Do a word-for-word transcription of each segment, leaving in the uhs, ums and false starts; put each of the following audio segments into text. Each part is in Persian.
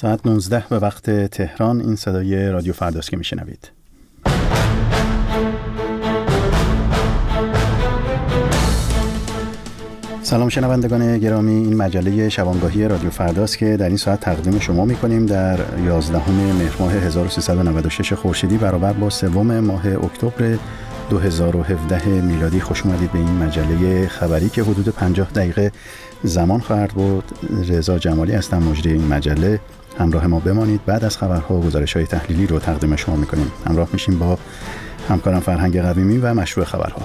ساعت نوزده به وقت تهران. این صدای رادیو فرداست که میشنوید. سلام شنوندگان گرامی، این مجله شبانگاهی رادیو فرداست که در این ساعت تقدیم شما میکنیم در یازدهم مهر ماه هزار و سیصد و نود و شش خورشیدی برابر با سوم ماه اکتبر دو هزار و هفده میلادی. خوش اومدید به این مجله خبری که حدود پنجاه دقیقه زمان خواهد بود. رضا جمالی هستم، مجری این مجله. همراه ما بمانید. بعد از خبرها گزارش‌های تحلیلی رو تقدیم شما میکنیم. همراه میشیم با همکارم فرهنگ قویمی و مشروع خبرها.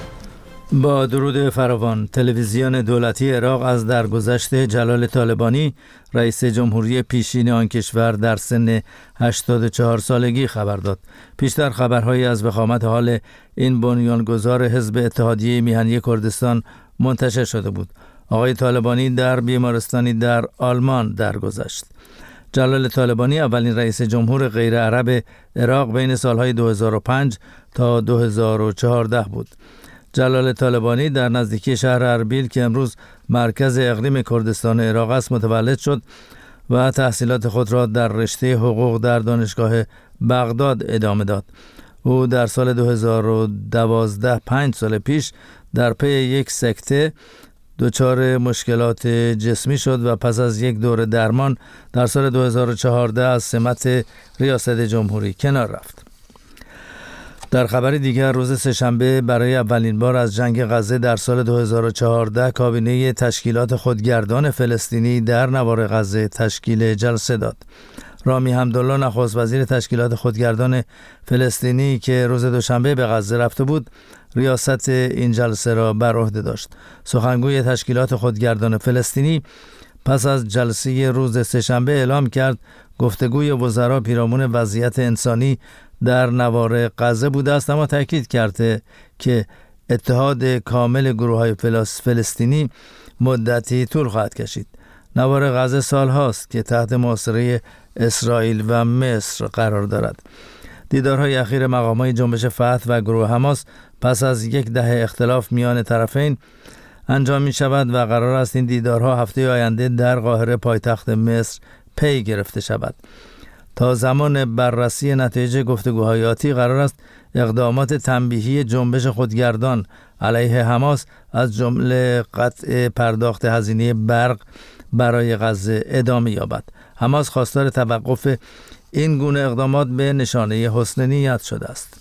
با درود فراوان، تلویزیون دولتی عراق از درگذشت جلال طالبانی رئیس جمهوری پیشین آن کشور در سن هشتاد و چهار سالگی خبر داد. پیشتر خبرهایی از وخامت حال این بنیانگذار حزب اتحادیه میهنی کردستان منتشر شده بود. آقای طالبانی در بیمارستانی در آلمان درگذشت. جلال طالبانی اولین رئیس جمهور غیر عرب عراق بین سالهای دو هزار و پنج تا دو هزار و چهارده بود. جلال طالبانی در نزدیکی شهر اربیل که امروز مرکز اقلیم کردستان عراق است متولد شد و تحصیلات خود را در رشته حقوق در دانشگاه بغداد ادامه داد. او در سال دو هزار و دوازده، پنج سال پیش در پی یک سکته دچار مشکلات جسمی شد و پس از یک دور درمان در سال دو هزار و چهارده از سمت ریاست جمهوری کنار رفت. در خبر دیگر، روز سه‌شنبه برای اولین بار از جنگ غزه در سال دو هزار و چهارده کابینه تشکیلات خودگردان فلسطینی در نوار غزه تشکیل جلسه داد. رامی حمدالله نخست وزیر تشکیلات خودگردان فلسطینی که روز دوشنبه به غزه رفته بود ریاست این جلسه را بر عهده داشت. سخنگوی تشکیلات خودگردان فلسطینی پس از جلسه روز سه‌شنبه اعلام کرد گفتگوی وزرا پیرامون وضعیت انسانی در نوار غزه بوده است، اما تاکید کرده که اتحاد کامل گروه‌های فلسطینی مدتی طول خواهد کشید. نوار غزه سال هاست که تحت محاصره اسرائیل و مصر قرار دارد. دیدارهای اخیر مقامات جنبش فتح و گروه حماس پس از یک دهه اختلاف میان طرفین انجام می شود و قرار است این دیدارها هفته آینده در قاهره پایتخت مصر پی گرفته شود. تا زمان بررسی نتایج گفتگوهای آتی قرار است اقدامات تنبیهی جنبش خودگردان علیه حماس از جمله قطع پرداخت هزینه برق برای غزه ادامه یابد. حماس خواستار توقف این گونه اقدامات به نشانه حسن نیت شده است.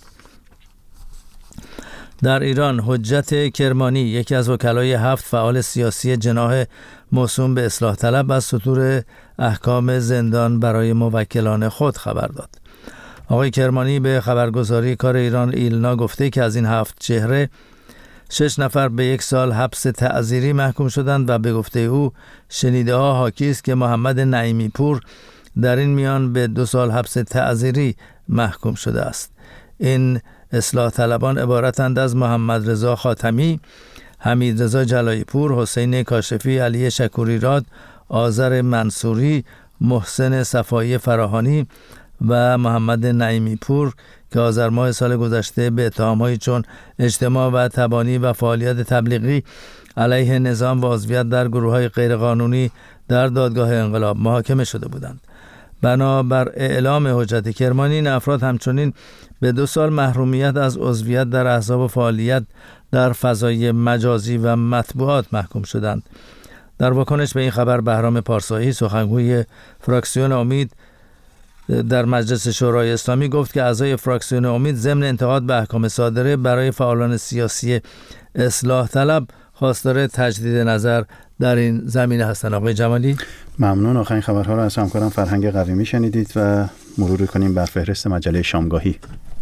در ایران، حجت کرمانی یکی از وکلای هفت فعال سیاسی جناح موسوم به اصلاح طلب از صدور احکام زندان برای موکلان خود خبر داد. آقای کرمانی به خبرگزاری کار ایران ایلنا گفته که از این هفت چهره شش نفر به یک سال حبس تعزیری محکوم شدند و به گفته او شنیده ها حاکی است که محمد نعیمی پور در این میان به دو سال حبس تعزیری محکوم شده است. این اصلاح طلبان عبارتند از محمد رضا خاتمی، حمید رضا جلایی پور، حسین کاشفی، علی شکوری راد، آذر منصوری، محسن صفایی فراهانی و محمد نعیمی پور که آذر ماه سال گذشته به اتهام‌هایی چون اجتماع و تبانی و فعالیت تبلیغی علیه نظام و عضویت در گروه‌های غیرقانونی در دادگاه انقلاب محاکمه شده بودند. بنابر اعلام حجت کرمانی، این افراد همچنین به دو سال محرومیت از عضویت در احزاب و فعالیت در فضای مجازی و مطبوعات محکوم شدند. در واکنش به این خبر بهرام پارسایی سخنگوی فراکسیون امید در مجلس شورای اسلامی گفت که اعضای فراکسیون امید ضمن انتقاد به احکام صادره برای فعالان سیاسی اصلاح طلب خواستار تجدید نظر در این زمینه هستند. آقای جمالی، ممنون. آخرین خبرها را از همکارم فرهنگ قویمی شنیدید و مرور کنیم بر فهرست مجله شامگاهی.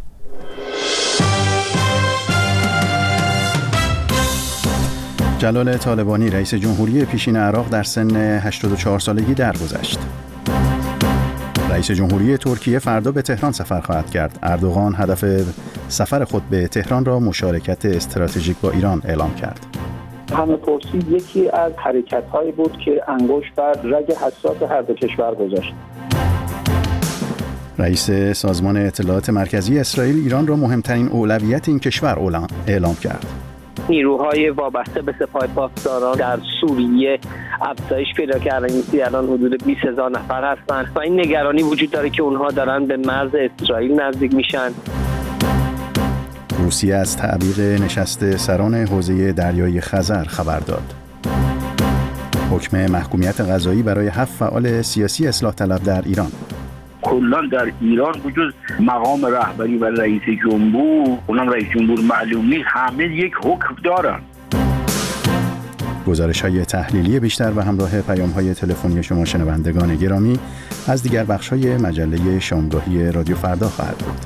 جلال طالبانی رئیس جمهوری پیشین عراق در سن هشتاد و چهار سالگی درگذشت. رئیس جمهوری ترکیه فردا به تهران سفر خواهد کرد. اردوغان هدف سفر خود به تهران را مشارکت استراتژیک با ایران اعلام کرد. همه پرسی یکی از حرکت‌هایی بود که انگشت بر رگ حساس هر دو کشور گذاشت. رئیس سازمان اطلاعات مرکزی اسرائیل ایران را مهمترین اولویت این کشور اعلام کرد. نیروهای وابسته به سپاه پاسداران در سوریه افزایش پیدا کردن. این الان حدود بیست هزار نفر هستن و این نگرانی وجود داره که اونها دارن به مرز اسرائیل نزدیک میشن. روسیه از تعویق نشست سران حوزه دریای خزر خبر داد. حکم محکومیت قضایی برای هفت فعال سیاسی اصلاح طلب در ایران. کلا در ایران وجود مقام رهبری و رئیس جمهور، اونم رئیس جمهور معلوم نیست، همه یک حکم دارن. گزارش های تحلیلی بیشتر و همراه پیام های تلفنی شما شنوندگان گرامی از دیگر بخش های مجله شامگاهی رادیو فردا خواهد بود.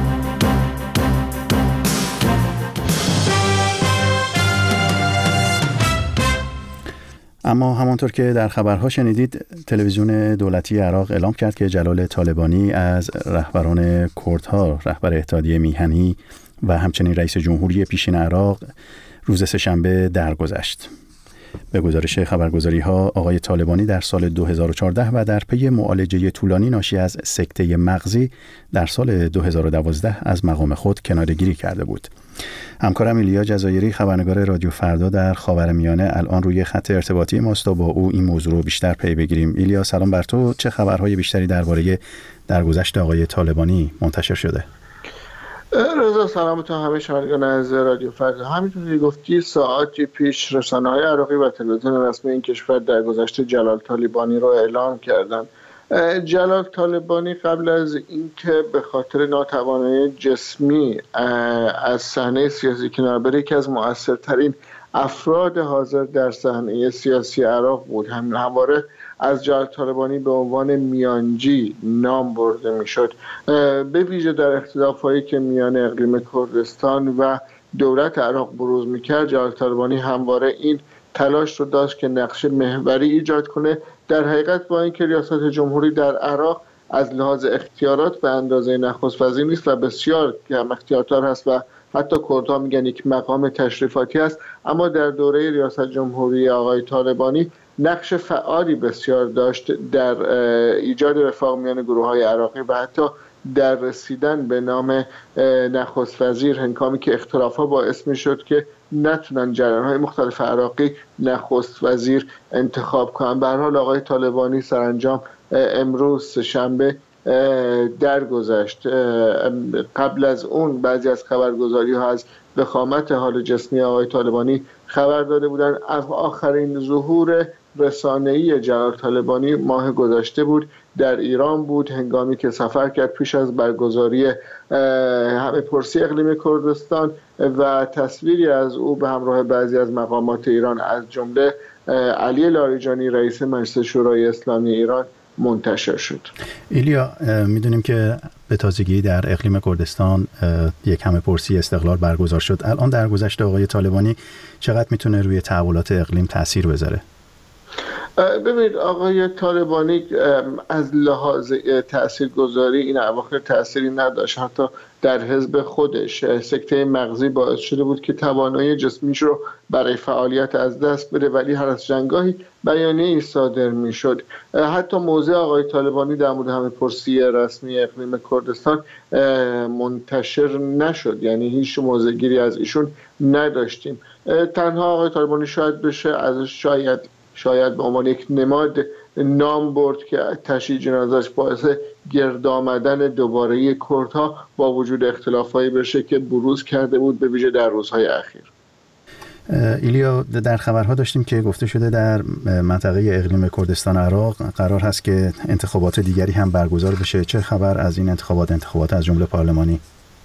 اما همانطور که در خبرها شنیدید، تلویزیون دولتی عراق اعلام کرد که جلال طالبانی از رهبران کردها، رهبر اتحادیه میهنی و همچنین رئیس جمهوری پیشین عراق روز سه‌شنبه درگذشت. به گزارش خبرگزاری‌ها، آقای طالبانی در سال دو هزار و چهارده و در پی معالجه طولانی ناشی از سکته مغزی در سال دو هزار و دوازده از مقام خود کناره‌گیری کرده بود. همکارم ایلیا جزایری، خبرنگار رادیو فردا در خاورمیانه، الان روی خط ارتباطی ماست تا با او این موضوع رو بیشتر پی بگیریم. ایلیا، سلام بر تو. چه خبرهای بیشتری درباره درگذشت آقای طالبانی منتشر شده؟ رضا، سلام تو همه شنوندگان از رادیو فردا. همینطور که گفتی، ساعتی پیش رسانه‌های عراقی و تلویزیون رسمی این کشور درگذشت جلال طالبانی رو اعلام کردند. جلال طالبانی قبل از اینکه به خاطر ناتوانی جسمی از صحنه سیاسی کنار بره، یکی از مؤثرترین افراد حاضر در صحنه سیاسی عراق بود. همواره از جلال طالبانی به عنوان میانجی نام برده میشد، به ویژه در اختلافایی که میان اقلیم کردستان و دولت عراق بروز میکرد. جلال طالبانی همواره این تلاش رو داشت که نقش محوری ایجاد کنه. در حقیقت با اینکه ریاست جمهوری در عراق از لحاظ اختیارات به اندازه نخست وزیر نیست و بسیار کم اختیارات هست و حتی کردها میگن یک مقام تشریفاتی است، اما در دوره ریاست جمهوری آقای طالبانی نقش فعالی بسیار داشت در ایجاد وفاق میان گروه‌های عراقی و حتی در رسیدن به نام نخست وزیر، هنگامی که اختلاف‌ها باعث می‌شد که نتونن جریان‌های مختلف عراقی نخست وزیر انتخاب کنن. به هر حال آقای طالبانی سرانجام امروز شنبه درگذشت. قبل از اون بعضی از خبرگزاری‌ها از وخامت حال جسمی آقای طالبانی خبر داده بودند. آخرین ظهور رسانه‌ای جلال طالبانی ماه گذشته بود، در ایران بود، هنگامی که سفر کرد پیش از برگزاری همه پرسی اقلیم کردستان و تصویری از او به همراه بعضی از مقامات ایران از جمله علی لاریجانی رئیس مجلس شورای اسلامی ایران منتشر شد. ایلیا، میدونیم که به تازگی در اقلیم کردستان یک همه پرسی استقلال برگزار شد. الان درگذشت آقای طالبانی چقدر میتونه روی تحولات اقلیم تأثیر بذاره؟ ببینید، آقای طالبانی از لحاظ تاثیرگذاری این اواخر تأثیری نداشت. حتی در حزب خودش سکته مغزی باعث شده بود که توانایی جسمیش رو برای فعالیت از دست بده، ولی هر از جنگاهی بیانیه‌ای صادر میشد. حتی موضع آقای طالبانی در مورد همه پرسی رسمی اقلیم کردستان منتشر نشد، یعنی هیچ موضع‌گیری از ایشون نداشتیم. تنها آقای طالبانی شاید بشه از شاید شاید به عنوان یک نماد نام برد که تشییع جنازه‌اش باعث گرد آمدن دوباره کردها با وجود اختلافایی بشه که بروز کرده بود، به ویژه در روزهای اخیر. ایلیا، در خبرها داشتیم که گفته شده در منطقه اقلیم کردستان عراق قرار هست که انتخابات دیگری هم برگزار بشه. چه خبر از این انتخابات انتخابات از جمله پارلمانی؟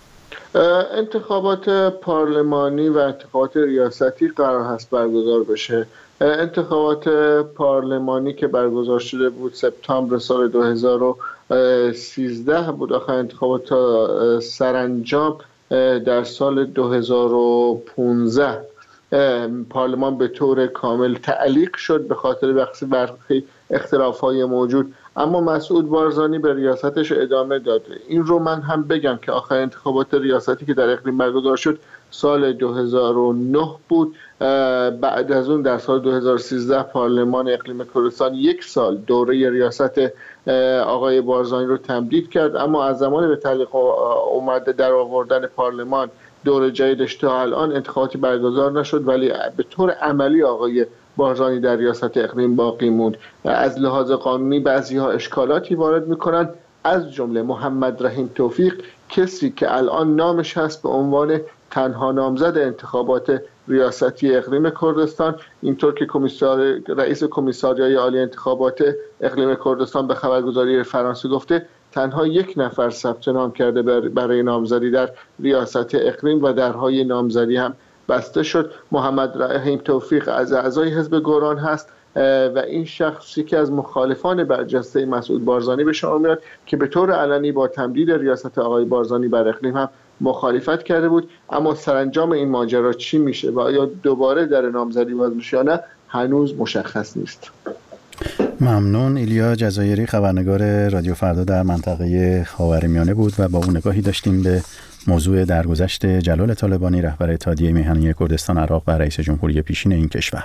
انتخابات پارلمانی و انتخابات ریاستی قرار هست برگزار بشه. انتخابات پارلمانی که برگزار شده بود سپتامبر سال دو هزار و سیزده بود، آخر انتخابات سرانجام در سال دو هزار و پانزده پارلمان به طور کامل تعلیق شد به خاطر برخی اختلاف‌های موجود، اما مسعود بارزانی به ریاستش ادامه داد. این رو من هم بگم که آخر انتخابات ریاستی که در اقلیم برگزار شد سال دو هزار و نه بود. بعد از اون در سال دو هزار و سیزده پارلمان اقلیم کردستان یک سال دوره ریاست آقای بارزانی رو تمدید کرد، اما از زمان به تعلیق اومده در آوردن پارلمان دور جدیدش تا الان انتخاباتی برگزار نشد، ولی به طور عملی آقای بارزانی در ریاست اقلیم باقی موند. از لحاظ قانونی بعضی‌ها اشکالاتی وارد می‌کنند، از جمله محمد رحیم توفیق، کسی که الان نامش هست به عنوان تنها نامزد انتخابات ریاستی اقلیم کردستان، اینطور که کمیسار رئیس کمیساریای عالی انتخابات اقلیم کردستان به خبرگزاری فرانسه گفته تنها یک نفر ثبت نام کرده برای نامزدی در ریاست اقلیم و درهای نامزدی هم بسته شد. محمد رحیم توفیق از اعضای حزب گوران هست و این شخصی که از مخالفان برجسته مسعود بارزانی به شمار میاد که به طور علنی با تمدید ریاست آقای بارزانی بر اقلیم هم مخالفت کرده بود. اما سرانجام این ماجرا چی میشه و آیا دوباره در نامزدی باز میشه یا نه هنوز مشخص نیست. ممنون. ایلیا جزایری خبرنگار رادیو فردا در منطقه خاورمیانه بود و با اون نگاهی داشتیم به موضوع درگذشت جلال طالبانی رهبر اتحادیه میهنی کردستان عراق و رئیس جمهوری پیشین این کشور.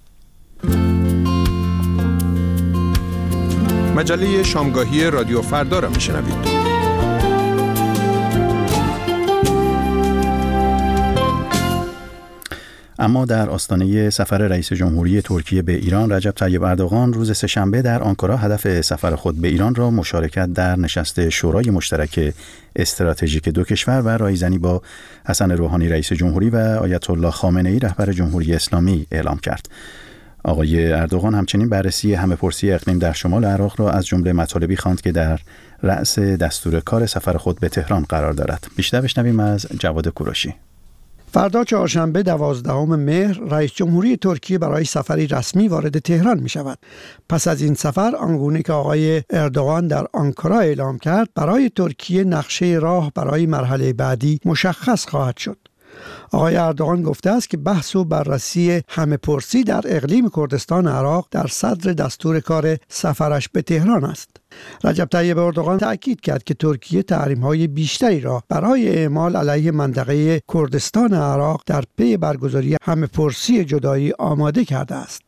مجله شامگاهی رادیو فردا را میشنوید. اما در آستانه سفر رئیس جمهوری ترکیه به ایران، رجب طیب اردوغان روز سه‌شنبه در آنکارا هدف سفر خود به ایران را مشارکت در نشست شورای مشترک استراتژیک دو کشور و رایزنی با حسن روحانی رئیس جمهوری و آیت الله خامنه‌ای رهبر جمهوری اسلامی اعلام کرد. آقای اردوغان همچنین بررسی همه‌پرسی اقلیم در شمال عراق را از جمله مطالبی خواند که در رأس دستور کار سفر خود به تهران قرار دارد. بیشتر بشنویم از جواد کوروشی. فردا چهارشنبه دوازدهم مهر رئیس جمهوری ترکیه برای سفری رسمی وارد تهران می شود. پس از این سفر آنگونه که آقای اردوغان در آنکارا اعلام کرد، برای ترکیه نقشه راه برای مرحله بعدی مشخص خواهد شد. آقای اردوغان گفته است که بحث و بررسی همه‌پرسی در اقلیم کردستان عراق در صدر دستور کار سفرش به تهران است. رجب طیب اردوغان تأکید کرد که ترکیه تحریم‌های بیشتری را برای اعمال علیه منطقه کردستان عراق در پی برگزاری همه‌پرسی جدایی آماده کرده است.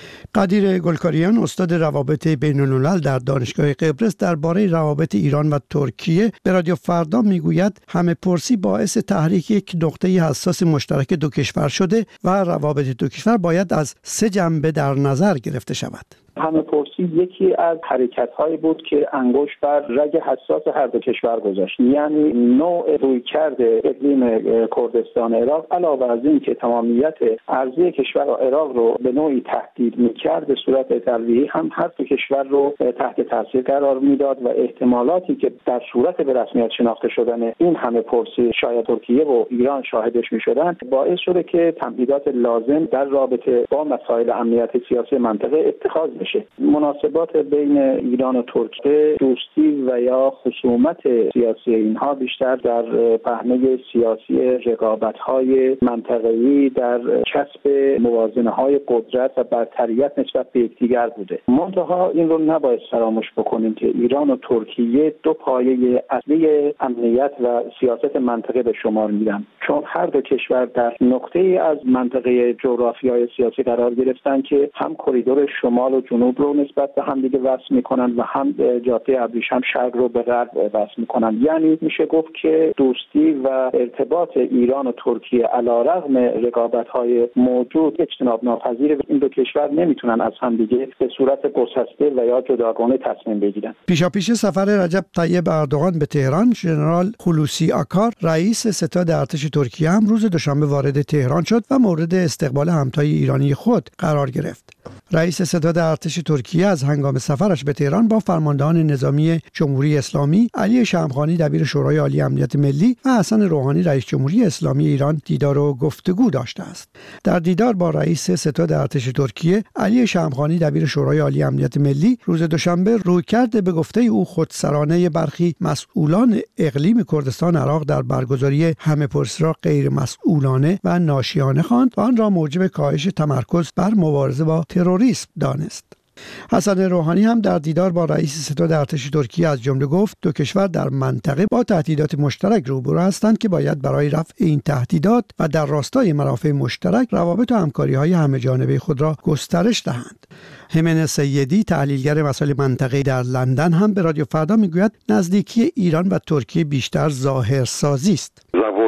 قدیر گلکاریان، استاد روابط بین‌الملل در دانشگاه قبرس، درباره روابط ایران و ترکیه به رادیو فردا میگوید همه‌پرسی باعث تحریک یک نقطه حساس مشترک دو کشور شده و روابط دو کشور باید از سه جنبه در نظر گرفته شود. همه‌پرسی یکی از حرکت‌هایی بود که انگشت بر رگ حساس هر دو کشور گذاشت، یعنی نوع رویکرد اقلیم کردستان عراق علاوه از این که تمامیت ارضی کشور و عراق رو به نوعی تهدید می‌کرد، به صورت تلویحی هم هر دو کشور رو تحت تاثیر قرار میداد و احتمالاتی که در صورت به رسمیت شناخته شدن این همه‌پرسی شاید ترکیه و ایران شاهدش می‌شدند، باعث شده که تمهیدات لازم در رابطه با مسائل امنیت سیاسی منطقه اتخاذ بشه. مناسبات بین ایران و ترکیه، دوستی و یا خصومت سیاسی اینها بیشتر در پهنه سیاسی رقابت‌های منطقه‌ای در کسب موازنه‌های قدرت و برتریت نسبت به یکدیگر بوده. منتها این رو نباید فراموش بکنیم که ایران و ترکیه دو پایه اصلی امنیت و سیاست منطقه به شمار میرن، چون هر دو کشور در نقطه‌ای از منطقه جغرافیای سیاسی قرار گرفتن که هم کریدور شمال و جنوب رو نسبت به هم دیگه وصل میکنن و هم جاده ابریشم شرق رو به غرب وصل میکنن. یعنی میشه گفت که دوستی و ارتباط ایران و ترکیه علیرغم رقابت‌های موجود اجتناب ناپذیر این دو کشور نمیتونن از هم دیگه به صورت گسسته و یا جداگانه تصمیم بگیرن. پیشاپیش سفر رجب طیب اردوغان به تهران، ژنرال خلوصی آکار رئیس ستاد ارتش ترکیه هم روز دوشنبه وارد تهران شد و مورد استقبال همتای ایرانی خود قرار گرفت. رئیس ستاد ارتش ترکیه از هنگام سفرش به تهران با فرماندهان نظامی جمهوری اسلامی، علی شمخانی دبیر شورای عالی امنیت ملی و حسن روحانی رئیس جمهوری اسلامی ایران دیدار و گفتگو داشته است. در دیدار با رئیس ستاد ارتش ترکیه، علی شمخانی دبیر شورای عالی امنیت ملی، روز دوشنبه رویکرد به گفته او خودسرانه برخی مسئولان اقلیم کردستان عراق در برگزاری همه‌پرسی را غیر مسئولانه و ناشیانه خواند و آن را موجب کاهش تمرکز بر مبارزه با تروریسم دانست. حسن روحانی هم در دیدار با رئیس ستاد ارتش ترکیه از جمله گفت دو کشور در منطقه با تهدیدات مشترک روبرو هستند که باید برای رفع این تهدیدات و در راستای منافع مشترک روابط و همکاری‌های همه‌جانبه خود را گسترش دهند. همین سیدی، تحلیلگر مسائل منطقه‌ای در لندن، هم به رادیو فردا میگوید نزدیکی ایران و ترکیه بیشتر ظاهرسازی است. روابط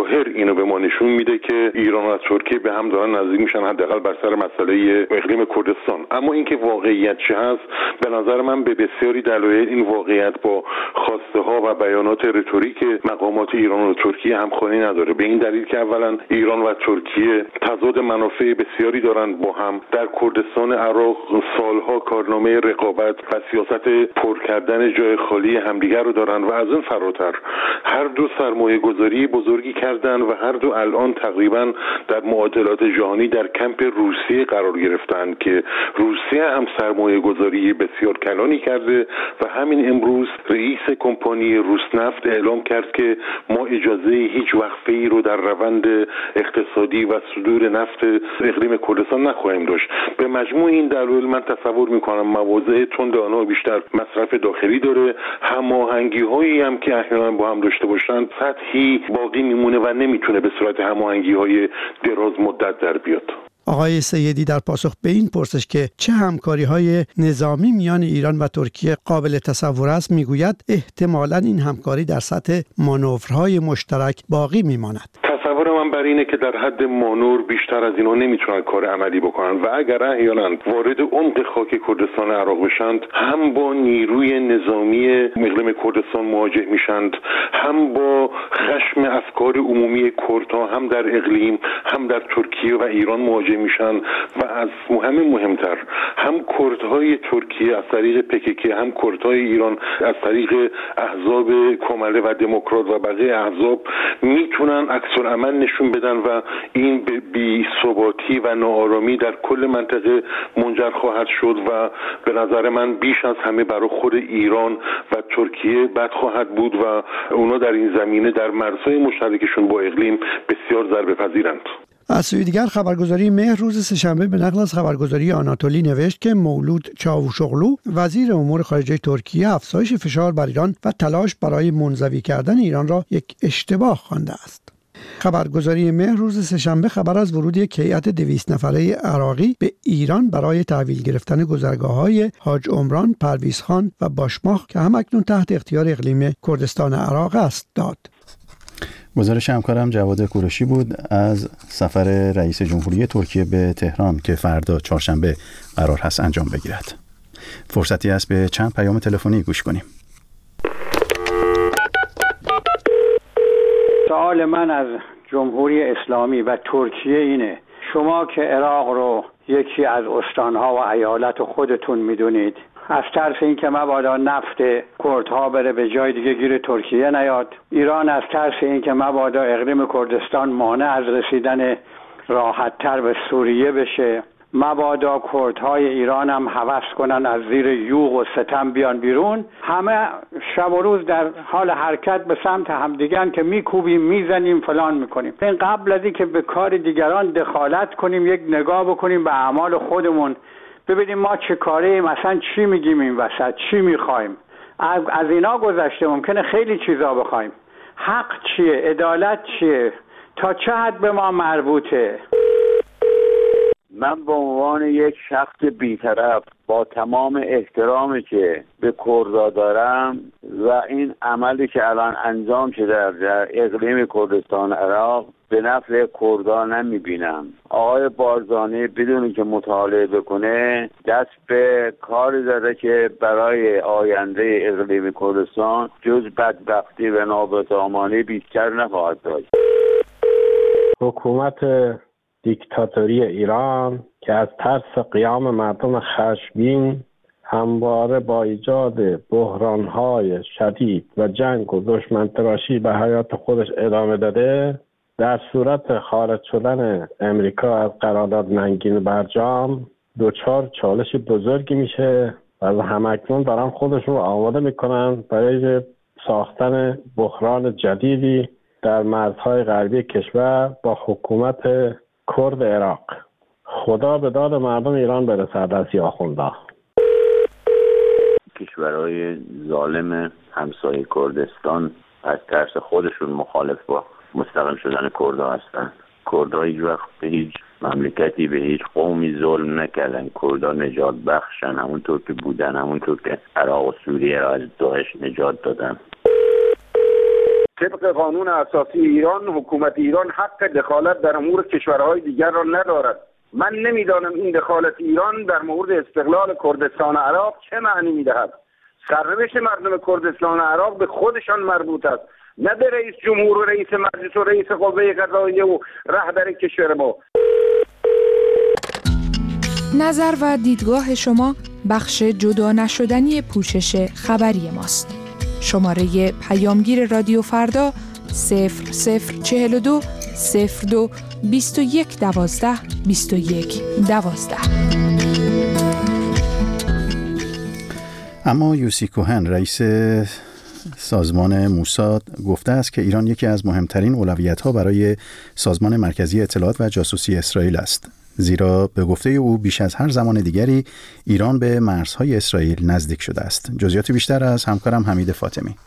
ظاهر اینو به ما نشون میده که ایران و ترکیه به هم دارن نزدیک میشن، حداقل بر سر مسئله اقلیم کردستان. اما اینکه واقعیت چه هست، به نظر من به بسیاری دلایل این واقعیت با خواسته ها و بیانات رتوریک مقامات ایران و ترکیه همخوانی نداره. به این دلیل که اولا ایران و ترکیه تضاد منافع بسیاری دارند با هم. در کردستان عراق سالها کارنامه رقابت و سیاست پر کردن جای خالی همدیگر رو دارن و از اون فراتر هر دو سرمایه گذاری بزرگی کردن و هر دو الان تقریبا در معادلات جهانی در کمپ روسیه قرار گرفتن که روسیه هم سرمایه گذاری بسیار کلانی کرده و همین امروز رئیس کمپانی روسنفت اعلام کرد که ما اجازه هیچ وقفه‌ای رو در روند اقتصادی و صدور نفت اقلیم کردستان نخواهیم داشت. به مجموع این دلایل من تصور میکنم مواضع تند آنها بیشتر مصرف داخلی داره، هماهنگی‌هایی هم که احیانا با هم داشته باشن سطحی باقی میمونه و نمیتونه به صورت هماهنگی‌های دراز مدت در بیاد. آقای سیدی در پاسخ به این پرسش که چه همکاری‌های نظامی میان ایران و ترکیه قابل تصور است میگوید احتمالاً این همکاری در سطح مانورهای مشترک باقی میماند. تصور من بر اینه که در حد مانور بیشتر از اینها نمیتونن کار عملی بکنن و اگر احیانا وارد عمق خاک کردستان عراق بشند هم با نیروی نظامی اقلیم کردستان مواجه میشند، هم با خشم افکار عمومی کردها هم در اقلیم هم در ترکیه و ایران مواجه میشن و از مهم مهمتر هم کردهای ترکیه از طریق پکک هم کردهای ایران از طریق احزاب کمله و دموکرات و بقیه احزاب میتونن عکس العمل نشون بدن و این به بی ثباتی و ناآرامی در کل منطقه منجر خواهد شد و به نظر من بیش از همه برای خود ایران و ترکیه بد خواهد بود و اونا در این زمینه در مرزهای مشترکشون با اقلیم بسیار ضربه پذیرند. از سوی دیگر خبرگزاری مهر روز سه‌شنبه به نقل از خبرگزاری آناتولی نوشت که مولود چاوشوغلو وزیر امور خارجه ترکیه افزایش فشار بر ایران و تلاش برای منزوی کردن ایران را یک اشتباه خوانده است. خبرگزاری مهر روز سه‌شنبه خبر از ورود یک هیئت دویست نفره عراقی به ایران برای تحویل گرفتن گذرگاه‌های حاج عمران، پرویزخان و باشماخ که همکنون تحت اختیار اقلیم کردستان عراق است داد. گزارش همکارم جواد کوروشی بود از سفر رئیس جمهوری ترکیه به تهران که فردا چهارشنبه قرار هست انجام بگیرد. فرصتی است به چند پیام تلفنی گوش کنیم. سوال من از جمهوری اسلامی و ترکیه اینه: شما که عراق رو یکی از استانها و ایالت خودتون میدونید، از ترس این که مبادا نفت کردها بره به جای دیگه گیر ترکیه نیاد، ایران از ترس این که مبادا اقلیم کردستان مانع از رسیدن راحت‌تر به سوریه بشه، مبادا کردهای ایران هم هوس کنن از زیر یوغ و ستم بیان بیرون، همه شب و روز در حال حرکت به سمت همدیگن که میکوبیم میزنیم فلان میکنیم. این قبل از این که به کار دیگران دخالت کنیم یک نگاه بکنیم به اعمال خودمون، ببینیم ما چه کاره، مثلا چی میگیم این وسط، چی میخوایم. از, از اینا گذشته ممکنه خیلی چیزا بخوایم. حق چیه؟ عدالت چیه؟ تا چه حد به ما مربوطه؟ من به عنوان یک شخص بی‌طرف با تمام احترامی که به کردها دارم و این عملی که الان انجام شده در اقلیم کردستان عراق به نفع کردها نمیبینم. آقای بارزانی بدون که مطالعه بکنه دست به کاری داره که برای آینده اقلیم کردستان جز بدبختی و نابسامانی بیشتر نخواهد داشت. حکومت دیکتاتوری ایران که از ترس قیام مردم خشمگین همواره با ایجاد بحران‌های شدید و جنگ و دشمن تراشی به حیات خودش ادامه داده، در صورت خارج شدن امریکا از قرارداد ننگین برجام دچار چالش بزرگی میشه و همکنون دارن خودشون رو آماده میکنن برای ساختن بحران جدیدی در مرزهای غربی کشور با حکومت کرد عراق. خدا به داد مردم ایران برسد از آخونده. کشورهای ظالم همسایه کردستان از ترس خودشون مخالف با مستقل شدن کردها هستن. کردها هیچ وقت به هیچ مملکتی به هیچ قومی ظلم نکردن. کردها نجات بخشن، همونطور که بودن، همونطور که عراق و سوریه را از داعش نجات دادن. طبق قانون اساسی ایران حکومت ایران حق دخالت در امور کشورهای دیگر را ندارد. من نمیدانم این دخالت ایران در مورد استقلال کردستان عراق چه معنی میدهد. سرنوشت مردم کردستان عراق به خودشان مربوط است، نه به رئیس جمهور و رئیس مجلس و رئیس قوه قضاییه و رهبر کشور ما. نظر و دیدگاه شما بخش جدا نشدنی پوشش خبری ماست. شماره پیامگیر رادیو فردا صفر صفر چهل و دو صفر دو بیست و یک دوازده بیست و یک دوازده. اما یوسی کوهن رئیس سازمان موساد گفته است که ایران یکی از مهمترین اولویت‌ها برای سازمان مرکزی اطلاعات و جاسوسی اسرائیل است، زیرا به گفته او بیش از هر زمان دیگری ایران به مرزهای اسرائیل نزدیک شده است. جزئیات بیشتر از همکارم حمید فاطمی.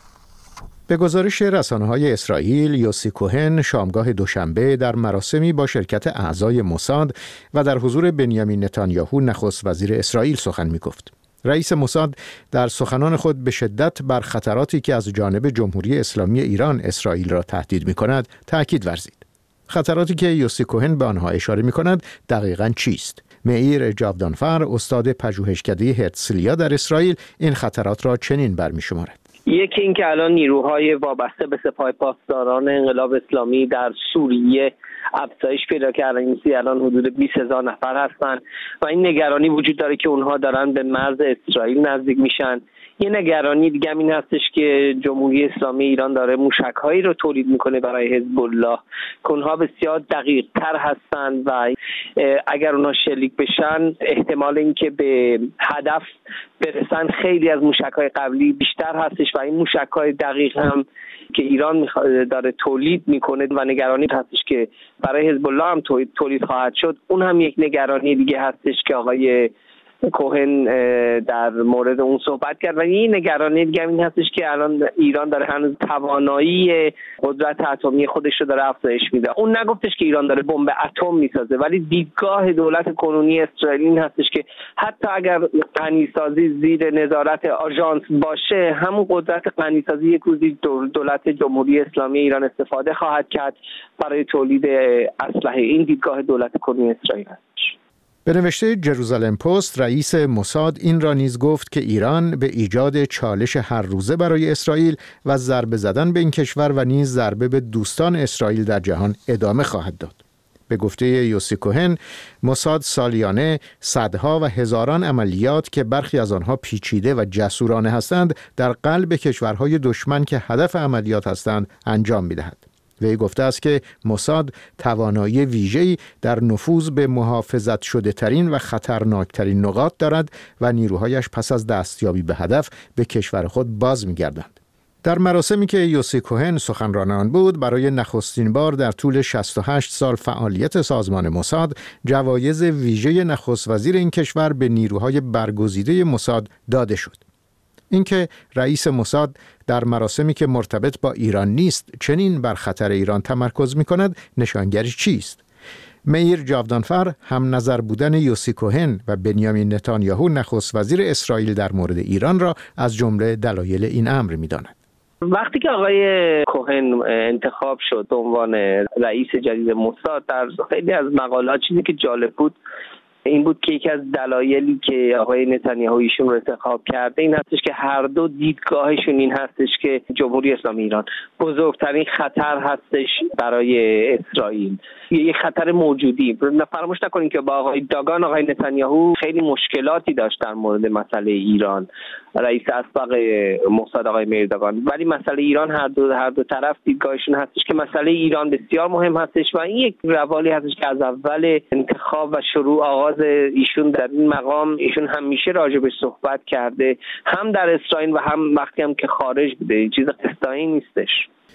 به گزارش رسانه‌های اسرائیل، یوسی کوهن شامگاه دوشنبه در مراسمی با شرکت اعضای موساد و در حضور بنیامین نتانیاهو نخست وزیر اسرائیل سخن می‌گفت. رئیس موساد در سخنان خود به شدت بر خطراتی که از جانب جمهوری اسلامی ایران اسرائیل را تهدید می‌کند تأکید ورزید. خطراتی که یوسی کوهن به آنها اشاره می‌کند دقیقاً چیست؟ مئیر جاودانفر، استاد پژوهشکده هرتزلیا در اسرائیل، این خطرات را چنین برمی‌شمارد. یکی این که الان نیروهای وابسته به سپاه پاسداران انقلاب اسلامی در سوریه افزایش پیدا کردن. این الان حدود بیست هزار نفر هستن و این نگرانی وجود داره که اونها دارن به مرز اسرائیل نزدیک میشن. یه نگرانی دیگه این هستش که جمهوری اسلامی ایران داره موشک‌هایی رو تولید میکنه برای حزب الله که اونها بسیار دقیق تر هستن و اگر اونها شلیک بشن احتمال اینکه به هدف برسن خیلی از موشک‌های قبلی بیشتر هستش و این موشک‌های دقیق هم که ایران داره تولید میکنه و نگرانی هستش که برای حزب الله هم تولید خواهد شد. اون هم یک نگرانی دیگه هستش که آقای کوهن در مورد اون صحبت کرد و این نگرانی دیگه این هستش که الان ایران داره هنوز توانایی قدرت اتمی خودش رو داره افزایش میده. اون نگفتش که ایران داره بمب اتم میسازه، ولی دیدگاه دولت کنونی اسرائیل این هستش که حتی اگر غنیسازی زیر نظارت آژانس باشه، همون قدرت غنیسازی یک روزی دولت جمهوری اسلامی ایران استفاده خواهد کرد برای تولید اسلحه. این دیدگاه دولت کنونی اسرائیل هستش. به نوشته جروزالم پست، رئیس موساد این را نیز گفت که ایران به ایجاد چالش هر روزه برای اسرائیل و ضربه زدن به این کشور و نیز ضربه به دوستان اسرائیل در جهان ادامه خواهد داد. به گفته یوسی کوهن، موساد سالیانه صدها و هزاران عملیات که برخی از آنها پیچیده و جسورانه هستند در قلب کشورهای دشمن که هدف عملیات هستند انجام می‌دهد. وی گفته است که موساد توانایی ویژه‌ای در نفوذ به محافظت شده ترین و خطرناکترین نقاط دارد و نیروهایش پس از دستیابی به هدف به کشور خود باز می‌گردند. در مراسمی که یوسی کوهن سخنران آن بود، برای نخستین بار در طول شصت و هشت سال فعالیت سازمان موساد جوایز ویژه نخست وزیر این کشور به نیروهای برگزیده موساد داده شد. اینکه رئیس موساد در مراسمی که مرتبط با ایران نیست چنین بر خطر ایران تمرکز می‌کند نشانگری چیست؟ مئیر جاودانفر هم نظر بودن یوسی کوهن و بنیامین نتانیاهو نخست وزیر اسرائیل در مورد ایران را از جمله دلایل این امر می‌داند. وقتی که آقای کوهن انتخاب شد به عنوان رئیس جدید موساد، در خیلی از مقالات چیزی که جالب بود این بود که یکی از دلایلی که آقای نتانیاهو ایشون رو انتخاب کرده این هستش که هر دو دیدگاهشون این هستش که جمهوری اسلامی ایران بزرگترین خطر هستش برای اسرائیل، یک خطر موجودی. فراموش نکنید که با آقای داگان آقای نتانیاهو خیلی مشکلاتی داشت در مورد مسئله ایران، رئیس اسبق موساد آقای مئیر داگان، ولی مسئله ایران هر دو هر دو طرف دیدگاهشون هستش که مسئله ایران بسیار مهم هستش و این یک روالی هستش که از اول انتخاب و شروع آغاز ایشون در این مقام ایشون همیشه راجبش صحبت کرده، هم در اسرائیل و هم وقتی هم که خارج بوده. چیز قصه‌ای نیستش.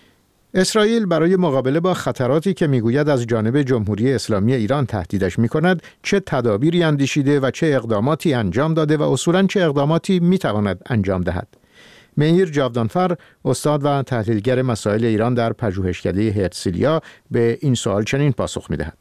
اسرائیل برای مقابله با خطراتی که میگوید از جانب جمهوری اسلامی ایران تهدیدش میکند چه تدابیری اندیشیده و چه اقداماتی انجام داده و اصولاً چه اقداماتی میتواند انجام دهد؟ مئیر جاودانفر، استاد و تحلیلگر مسائل ایران در پژوهشکده هرتزلیا، به این سوال چنین پاسخ میدهد. یکی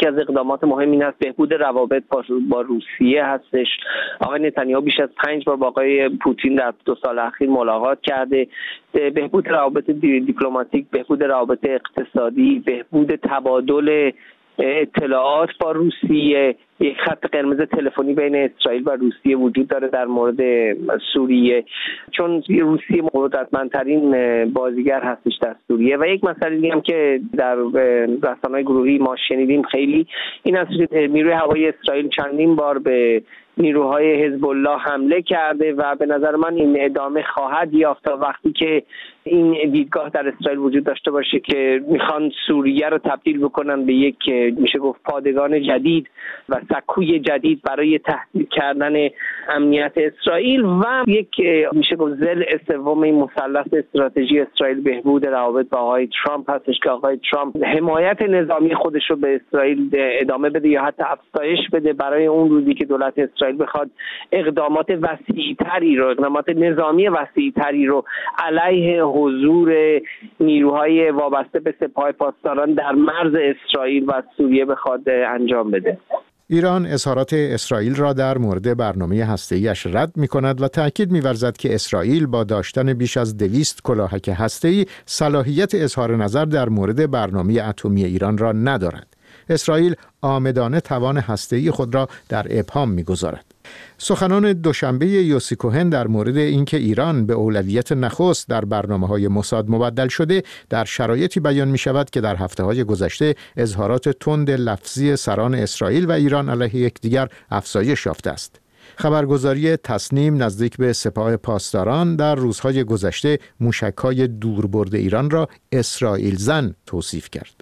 یکی از اقدامات مهم این است بهبود روابط با روسیه هستش. آقای نتانیاهو بیش از پنج بار با آقای پوتین در دو سال اخیر ملاقات کرده. بهبود روابط دیپلماتیک، بهبود روابط اقتصادی، بهبود تبادل اطلاعات با روسیه. یک خط قرمز تلفنی بین اسرائیل و روسیه وجود داره در مورد سوریه، چون روسیه قدرتمندترین بازیگر هستش در سوریه. و یک مسئله دیگه هم که در رسانه‌های گروهی ما شنیدیم خیلی این است که نیروی هوایی اسرائیل چندین بار به نیروهای حزب الله حمله کرده و به نظر من این ادامه خواهد یافت تا وقتی که این دیدگاه در اسرائیل وجود داشته باشه که میخوان سوریه رو تبدیل بکنن به یک میشه گفت پادگان جدید و سکوی جدید برای تهدید کردن امنیت اسرائیل و یک میشه گفت ضلع سوم این مثلث استراتژی اسرائیل بهبود روابط با آقای ترامپ هستش که آقای ترامپ حمایت نظامی خودش رو به اسرائیل ادامه بده یا حتی افزایش بده برای اون روزی که دولت اسرائیل بخواد اقدامات وسیع‌تری رو اقدامات نظامی وسیع‌تری رو علیه حضور نیروهای وابسته به سپاه پاسداران در مرز اسرائیل و سوریه بخواد انجام بده. ایران اظهارات اسرائیل را در مورد برنامه هسته‌ایش رد می‌کند و تأکید می‌ورزد که اسرائیل با داشتن بیش از دویست کلاهک هسته‌ای صلاحیت اظهار نظر در مورد برنامه اتمی ایران را ندارد. اسرائیل عامدانه توان هسته‌ای خود را در ابهام می‌گذارد. سخنان دوشنبه یوسی کوهن در مورد اینکه ایران به اولویت نخست در برنامه‌های موساد مبدل شده در شرایطی بیان می‌شود که در هفته‌های گذشته اظهارات تند لفظی سران اسرائیل و ایران علیه یکدیگر افزایش یافته است. خبرگزاری تسنیم نزدیک به سپاه پاسداران در روزهای گذشته موشک‌های دوربرد ایران را اسرائیل زن توصیف کرد.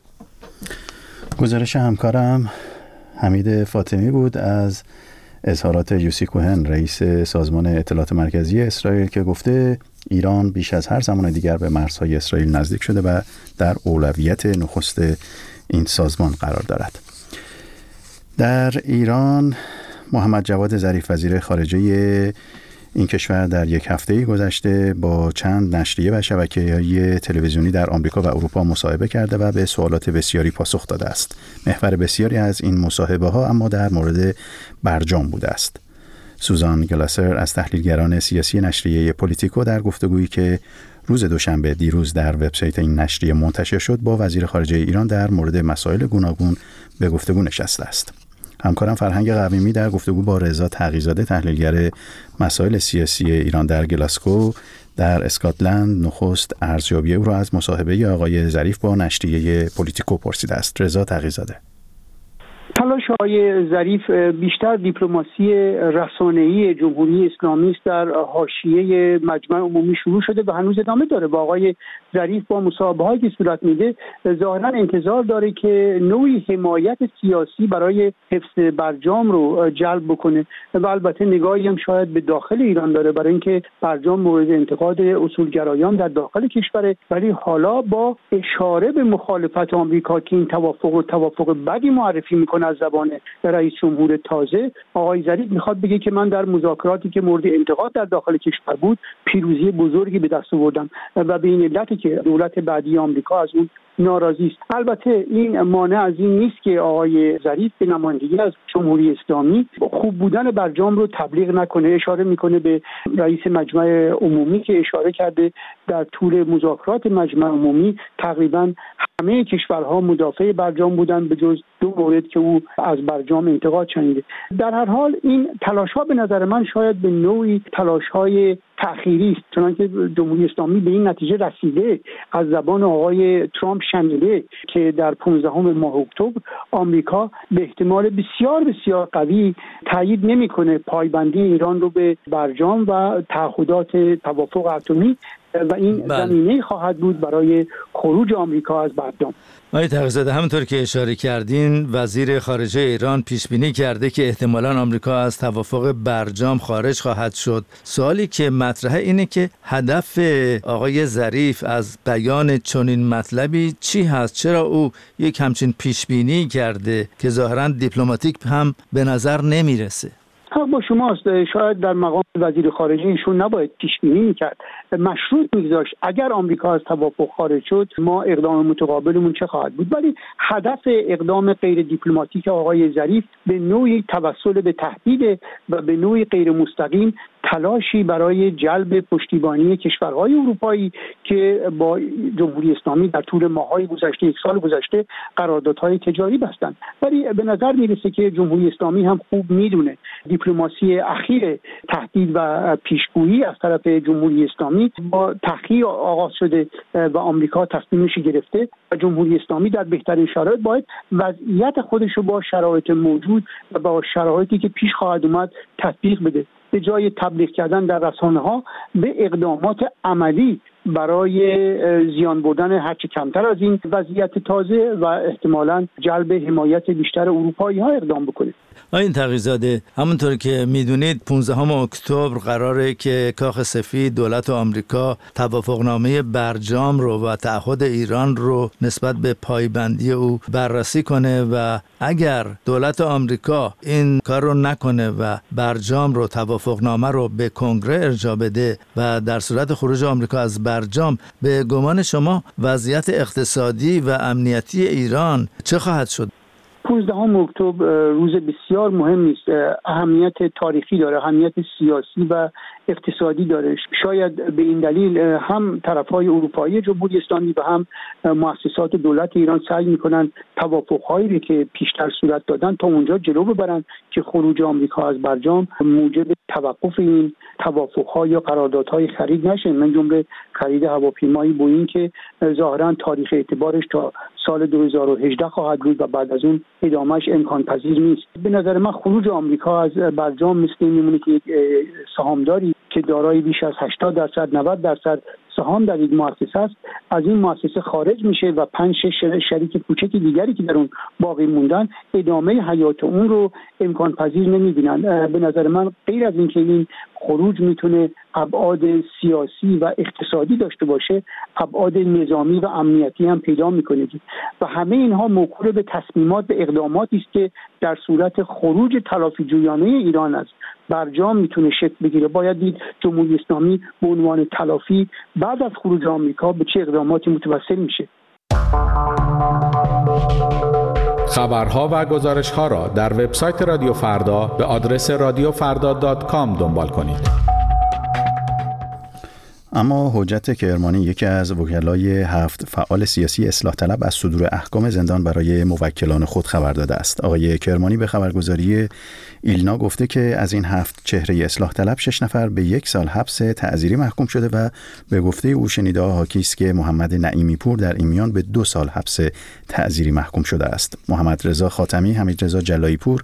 گزارش همکارم حمید فاطمی بود از اظهارات یوسی کوهن رئیس سازمان اطلاعات مرکزی اسرائیل که گفته ایران بیش از هر زمان دیگر به مرزهای اسرائیل نزدیک شده و در اولویت نخست این سازمان قرار دارد. در ایران محمد جواد ظریف وزیر خارجه این کشور در یک هفته گذشته با چند نشریه و شبکه‌های تلویزیونی در آمریکا و اروپا مصاحبه کرده و به سوالات بسیاری پاسخ داده است. محور بسیاری از این مصاحبه‌ها اما در مورد برجام بوده است. سوزان گلاسر از تحلیلگران سیاسی نشریه پولیتیکو در گفتگویی که روز دوشنبه دیروز در وبسایت این نشریه منتشر شد با وزیر خارجه ایران در مورد مسائل گوناگون به گفتگو نشسته است. همکارم فرهنگ قویمی در گفتگو با رضا تقی‌زاده تحلیلگر مسائل سیاسی ایران در گلاسکو در اسکاتلند نخست ارزیابی او را از مصاحبه آقای ظریف با نشریه پولیتیکو پرسیده است. رضا تقی‌زاده: تلاش آقای ظریف بیشتر دیپلماسی رسانه‌ای جمهوری اسلامی است در حاشیه مجمع عمومی شروع شده و هنوز ادامه داره. با آقای ظریف با مصاحبه‌هایی که صورت میده ظاهراً انتظار داره که نوعی حمایت سیاسی برای حفظ برجام رو جلب بکنه و البته نگاهی هم شاید به داخل ایران داره برای اینکه برجام مورد انتقاد اصولگرایان در داخل کشوره، ولی حالا با اشاره به مخالفت آمریکا که این توافق و توافق بدی معرفی میکنه از زبان رئیس جمهور تازه، آقای ظریف میخواد بگه که من در مذاکراتی که مورد انتقاد در داخل کشور بود پیروزی بزرگی به دست آوردم و به این علتی که دولت بعدی آمریکا از اون ناراضی است. البته این مانع از این نیست که آقای ظریف به نمایندگی از جمهوری اسلامی خوب بودن برجام رو تبلیغ نکنه. اشاره میکنه به رئیس مجمع عمومی که اشاره کرده در طول مذاکرات مجمع عمومی تقریبا همه کشورها مدافع برجام بودن به جز دو مورد که او از برجام انتقاد شنیده. در هر حال این تلاش‌ها به نظر من شاید به نوعی تلاش‌های تأخیری است، چنانکه جمهوری اسلامی به این نتیجه رسیده از زبان آقای ترامپ شنیده که در پانزدهم ماه اکتبر آمریکا به احتمال بسیار بسیار قوی تایید نمی‌کنه پایبندی ایران رو به برجام و تعهدات توافق اتمی و این بله. زمینه خواهد بود برای خروج آمریکا از برجام. آقای تقی‌زاده، همونطور که اشاره کردین وزیر خارجه ایران پیش بینی کرده که احتمالاً آمریکا از توافق برجام خارج خواهد شد. سوالی که مطرحه اینه که هدف آقای ظریف از بیان چنین مطلبی چی هست؟ چرا او یک همچین پیش بینی کرده که ظاهراً دیپلماتیک هم به نظر نمیرسه؟ با شماست. شاید در مقام وزیر خارجه ایشون نباید پیش بینی می‌کرد، مشروط می‌گذاشت اگر آمریکا از توافق خارج شد ما اقدام متقابلمون چه خواهد بود. ولی هدف اقدام غیر دیپلماتیک آقای ظریف به نوعی توسل به تهدید و به نوعی غیر مستقیم تلاشی برای جلب پشتیبانی کشورهای اروپایی که با جمهوری اسلامی در طول ماه‌های گذشته، یک سال گذشته قراردادهای تجاری بستند. ولی به نظر میرسه که جمهوری اسلامی هم خوب میدونه دیپلماسی اخیر تهدید و پیشگویی از طرف جمهوری اسلامی با تحقیق آغاز شده و آمریکا تصمیمش گرفته و جمهوری اسلامی در بهترین شرایط باید وضعیت خودش رو با شرایط موجود و با شرایطی که پیش خواهد اومد تطبیق بده، به جای تبلیغ کردن در رسانه‌ها به اقدامات عملی برای زیان بردن هرچه کمتر از این وضعیت تازه و احتمالاً جلب حمایت بیشتر اروپایی‌ها اقدام بکنه. آقای تقی‌زاده، همونطور که میدونید پانزدهم اکتبر قراره که کاخ سفید دولت آمریکا توافقنامه برجام رو و تعهد ایران رو نسبت به پایبندی او بررسی کنه و اگر دولت آمریکا این کار رو نکنه و برجام رو توافقنامه رو به کنگره ارجاع بده و در صورت خروج آمریکا از برجام، به گمان شما وضعیت اقتصادی و امنیتی ایران چه خواهد شد؟ پانزدهم اکتبر روز بسیار مهمی است، اهمیت تاریخی داره، اهمیت سیاسی و اقتصادی داره. شاید به این دلیل هم طرفهای اروپایی جمهوری اسلامی و هم مؤسسات دولت ایران سعی میکنن توافقهایی که پیشتر صورت دادن تا اونجا جلو ببرن که خروج آمریکا از برجام موجب توقف این توافقها یا قراردادهای خرید نشه، من جمله خرید هواپیمایی بوئینگ که ظاهرا تاریخ اعتبارش تا سال دو هزار و هجده خواهد بود و بعد از اون ادامهش امکان پذیر نیست. به نظر من خروج آمریکا از برجام مثل این میمونه که یک سهامداری که دارای بیش از هشتاد درصد نود درصد سهام در یک مؤسسه است از این مؤسسه خارج میشه و پنج شش شریک کوچک دیگری که در اون باقی موندن ادامه حیات اون رو امکان پذیر نمیبینن. به نظر من غیر از این که این خروج میتونه ابعاد سیاسی و اقتصادی داشته باشه، ابعاد نظامی و امنیتی هم پیدا میکنه و همه اینها موکول به تصمیمات به اقداماتی است که در صورت خروج تلافی جویانه ایران از برجام میتونه شکل بگیره. باید دید جمهوری اسلامی به عنوان تلافی بعد از خروج آمریکا به چه اقداماتی متوسل میشه. خبرها و گزارش‌ها را در وبسایت رادیو فردا به آدرس رادیو فردا دات کام دنبال کنید. اما حجت کرمانی، یکی از وکلای هفت فعال سیاسی اصلاح طلب، از صدور احکام زندان برای موکلان خود خبر داده است. آقای کرمانی به خبرگزاری ایلنا گفته که از این هفت چهره اصلاح طلب شش نفر به یک سال حبس تعزیری محکوم شده و به گفته او شنیده‌ها حاکی است که محمد نعیمی پور در این میان به دو سال حبس تعزیری محکوم شده است. محمد رضا خاتمی، حمید رضا جلایی پور،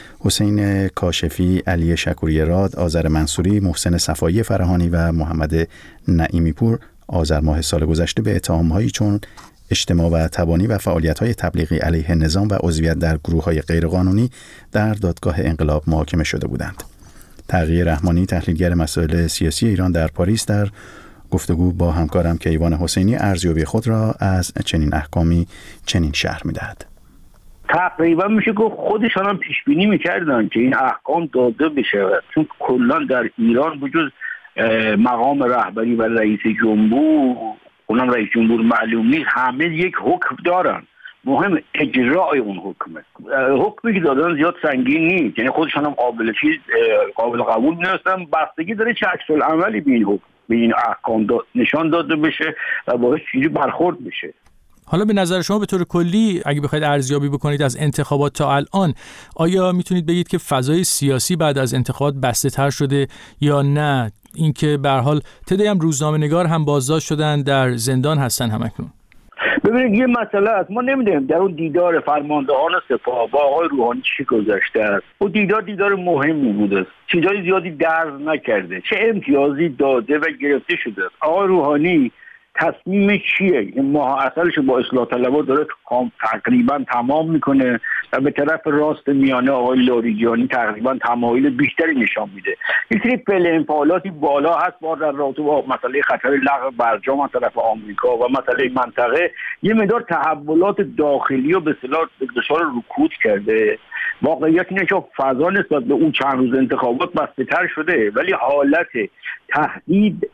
حسین کاشفی، علی شکوری راد، آذر منصوری، محسن صفایی فرهانی و محمد نعیمی پور آذر ماه سال گذشته به اتهام‌هایی چون اجتماع و تبانی و فعالیت‌های تبلیغی علیه نظام و عضویت در گروه‌های غیرقانونی در دادگاه انقلاب محاکمه شده بودند. تقی رحمانی، تحلیلگر مسائل سیاسی ایران، در پاریس در گفتگو با همکارم کیوان حسینی ارزیابی خود را از چنین احکامی چنین شرح می‌دهد. تقریبا میشه که خودشان هم پیش بینی میکردن که این احکام داده بشه، چون کلا در ایران بجز مقام رهبری و رئیس جمهور، اونم رئیس جمهور معلوم نیست، همه یک حکم دارن، مهم اجرای اون حکمه. حکمی که دادن زیاد سنگین نیست، یعنی خودشان هم قابل چیز قابل قبول نیستن، بستگی داره چه عکس العملی به این حکم به این احکام داد نشان داده بشه و باعث چیزی برخورد بشه. حالا به نظر شما به طور کلی اگه بخواید ارزیابی بکنید از انتخابات تا الان، آیا میتونید بگید که فضای سیاسی بعد از انتخابات بسته تر شده یا نه؟ اینکه به هر حال تعدادی هم روزنامه‌نگار هم بازداشت شدن، در زندان هستن همکنون. ببینید یه مسئله است، ما نمیدونیم در اون دیدار فرماندهان سپاه با آقای روحانی چی گذشته است. اون دیدار دیدار مهمی بوده، چیزای زیادی درز نکرده، چه امتیازی داده و گرفته شده است. آقای روحانی تصمیم چیه؟ این ماه اصلش با اصلاح طلبها داره تقریبا تمام میکنه و به طرف راست میانه آقای لاریجانی تقریبا تمایل بیشتری نشان میده. یک سری فعل انفعالاتی بالا هست با در رابطه با مسئله خطر لغو برجام از طرف آمریکا و مسئله منطقه، یه مقدار تحولات داخلی و به اصطلاح دچار رکود کرده. واقعیت اینه که فضا نسبت به اون چند روز انتخابات بسته‌تر شده، ولی حالت تهدید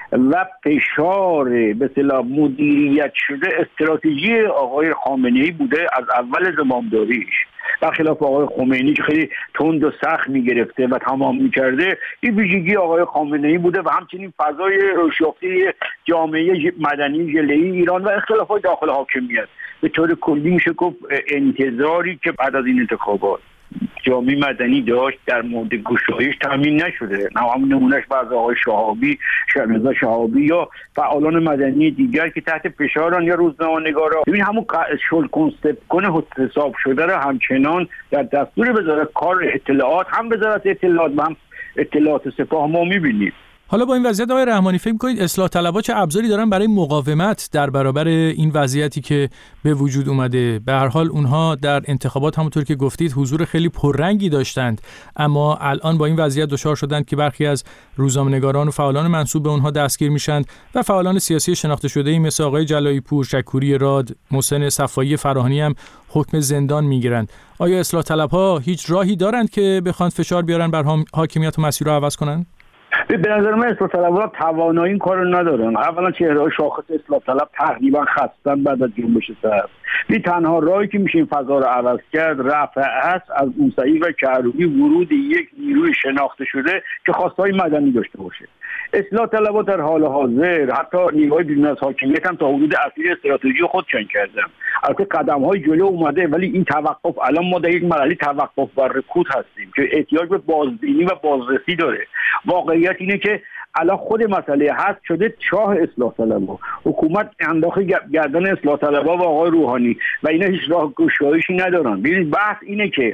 و فشار به اصطلاح مدیریت شده استراتژی آقای خامنه‌ای بوده از اول زمامداریش. برخلاف آقای خمینی که خیلی تند و سخت میگرفته و تمام میکرده، این ویژگی آقای خامنه‌ای بوده و همچنین فضای رشدیافته جامعه مدنی ژله‌ای ایران و اختلافات داخل حاکمیت. به طور کلی میشه گفت انتظاری که بعد از این انتخابات جامعه مدنی داشت در مورد گشایش تامین نشده. همون نمونهش بعضی آقای شهابی، شهرزاد شهابی یا فعالان مدنی دیگر که تحت فشارن یا روزنامه‌نگارا، ببین همون شل کنسپت کنه حساب شده رو همچنان در دستور وزارت کار اطلاعات، هم وزارت اطلاعات و هم اطلاعات سپاه ما می‌بینیم. حالا با این وضعیت آقای رحمانی فکر می‌کنید اصلاح طلبها چه ابزاری دارن برای مقاومت در برابر این وضعیتی که به وجود اومده؟ به هر حال اونها در انتخابات همونطور که گفتید حضور خیلی پررنگی داشتند، اما الان با این وضعیت دچار شدند که برخی از روزنامه‌نگاران و فعالان منسوب به اونها دستگیر میشن و فعالان سیاسی شناخته شده‌ای مثل آقای جلایی پور، شکوری راد، محسن صفایی فراهانی هم حکم زندان میگیرند. آیا اصلاح طلبها هیچ راهی دارند که بخوان فشار بیارن بر حاکمیت و مسیر رو عوض کنن؟ به نظر من اصلاح طلبها توانایی این کارو ندارن. اولا چهره‌های شاخص اصلاح طلب تقریبا خستن بعد از جنبش سبز. این تنها راهی که میشه این فضا رو عوض کرد رفع است از موسعی و کروبی، ورود یک نیروی شناخته شده که خواستهای مدنی داشته باشه. اصلاح طلبها در حال حاضر حتی نیروهای بیرون از حاکمیت هم تا حدود اصلی استراتژی خودشان کردن. البته قدم‌های جلو اومده، ولی این توقف، الان ما در یک مرحله توقف و رکود هستیم که احتیاج به بازبینی و بازرسی داره. واقعیت اینه که الان خود مسئله هست شده چاه اصلاح طلبها. حکومت انداخت گردن اصلاح طلبها و آقای روحانی و اینا هیچ راه گشایشی ندارن. ببینید بحث اینه که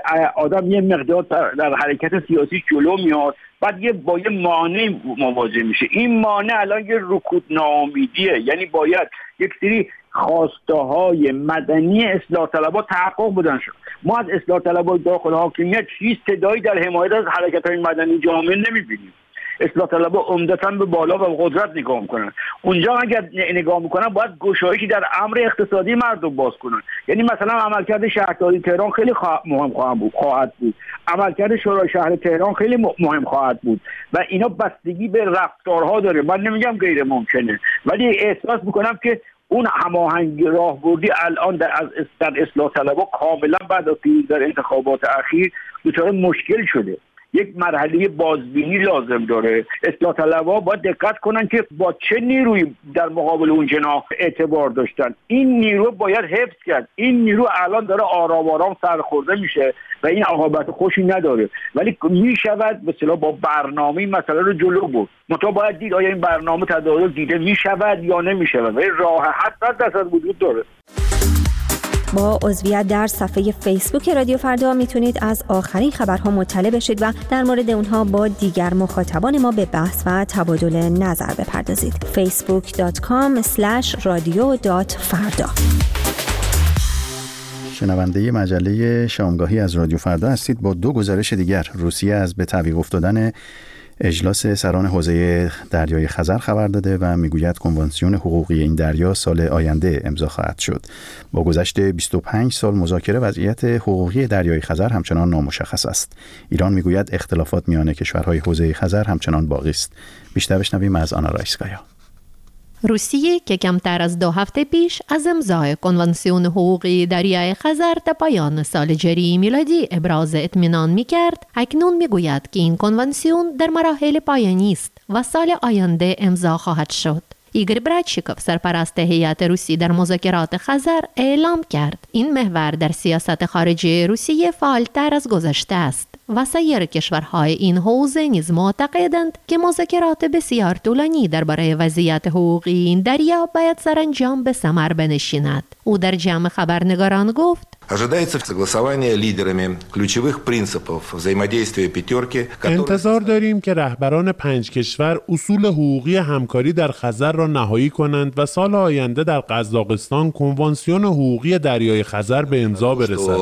آدم یه مقدار در حرکت سیاسی جلو میاد، بعد یه با یه مانع مواجه میشه. این مانع الان یه رکود ناامیدیه، یعنی باید یک سری خواسته های مدنی اصلاح طلبها تحقق بدن شد. ما از اصلاح طلبهای داخل حاکمیت هیچ صدایی در حمایت از حرکت های مدنی جامعه نمیبینیم. اصلاح طلبها عمدتاً به بالا و قدرت نگاه میکنن. اونجا اگر نگاه میکنن باید گشایشی در امر اقتصادی مردم باز کنن. یعنی مثلا عملکرد شهرداری تهران خیلی خوا... مهم خواهد بود خواهد بود عملکرد شورای شهر تهران خیلی مهم خواهد بود و اینا بستگی به رفتارها داره. من نمیگم غیر ممکنه، ولی احساس میکنم که اون هماهنگی راهبردی الان در از در اصلاح طلبها کاملا بعد از پیروزی در انتخابات اخیر دچار مشکل شده. یک مرحله بازبینی لازم داره. اصلاح طلبها باید دقت کنن که با چه نیروی در مقابل اون جناح اعتبار داشتن. این نیرو باید حفظ کرد. این نیرو الان داره آرام آرام سرخورده میشه و این عاقبت خوشی نداره، ولی میشود به اصطلاح با برنامه مسئله رو جلو برد. منتها باید دید آیا این برنامه تدارک دیده میشود یا نمیشود. ولی راه حل صد درصد وجود داره. با عضویت در صفحه فیسبوک رادیو فردا میتونید از آخرین خبرها مطلع بشید و در مورد اونها با دیگر مخاطبان ما به بحث و تبادل نظر بپردازید. فیسبوک دات کام اسلش رادیو دات فردا. شنونده مجله شامگاهی از رادیو فردا هستید با دو گزارش دیگر. روسیه از به تعویق افتادن اجلاس سران حوزه دریای خزر خبر داده و میگوید کنوانسیون حقوقی این دریا سال آینده امضا خواهد شد. با گذشت بیست و پنج سال مذاکره وضعیت حقوقی دریای خزر همچنان نامشخص است. ایران میگوید اختلافات میان کشورهای حوزه خزر همچنان باقی است. بیشتر بشنویم از آنا رایسکایا. روسیه که کمتر از دو هفته پیش از امضای کنوانسیون حقوقی دریای خزر در پایان سال جاری میلادی ابراز اطمینان می‌کرد، اکنون می‌گوید که این کنوانسیون در مراحل پایانی است و سال آینده امضا خواهد شد. ایگور برادچیکوف سرپرست هیئت روسی در مذاکرات خزر اعلام کرد این محور در سیاست خارجی روسیه فعالتر از گذشته است و سایر کشورهای این حوزه نیز معتقدند که مذاکرات بسیار طولانی درباره وضعیت حقوقی این دریا باید سرانجام به ثمر بنشیند. او در جمع خبرنگاران گفت: Ожидается согласование лидерами ключевых принципов взаимодействия пятерки. انتظار داریم که رهبران پنج کشور اصول حقوقی همکاری در خزر را نهایی کنند و سال آینده در قزاقستان کنوانسیون حقوقی دریای خزر به امضا برسد.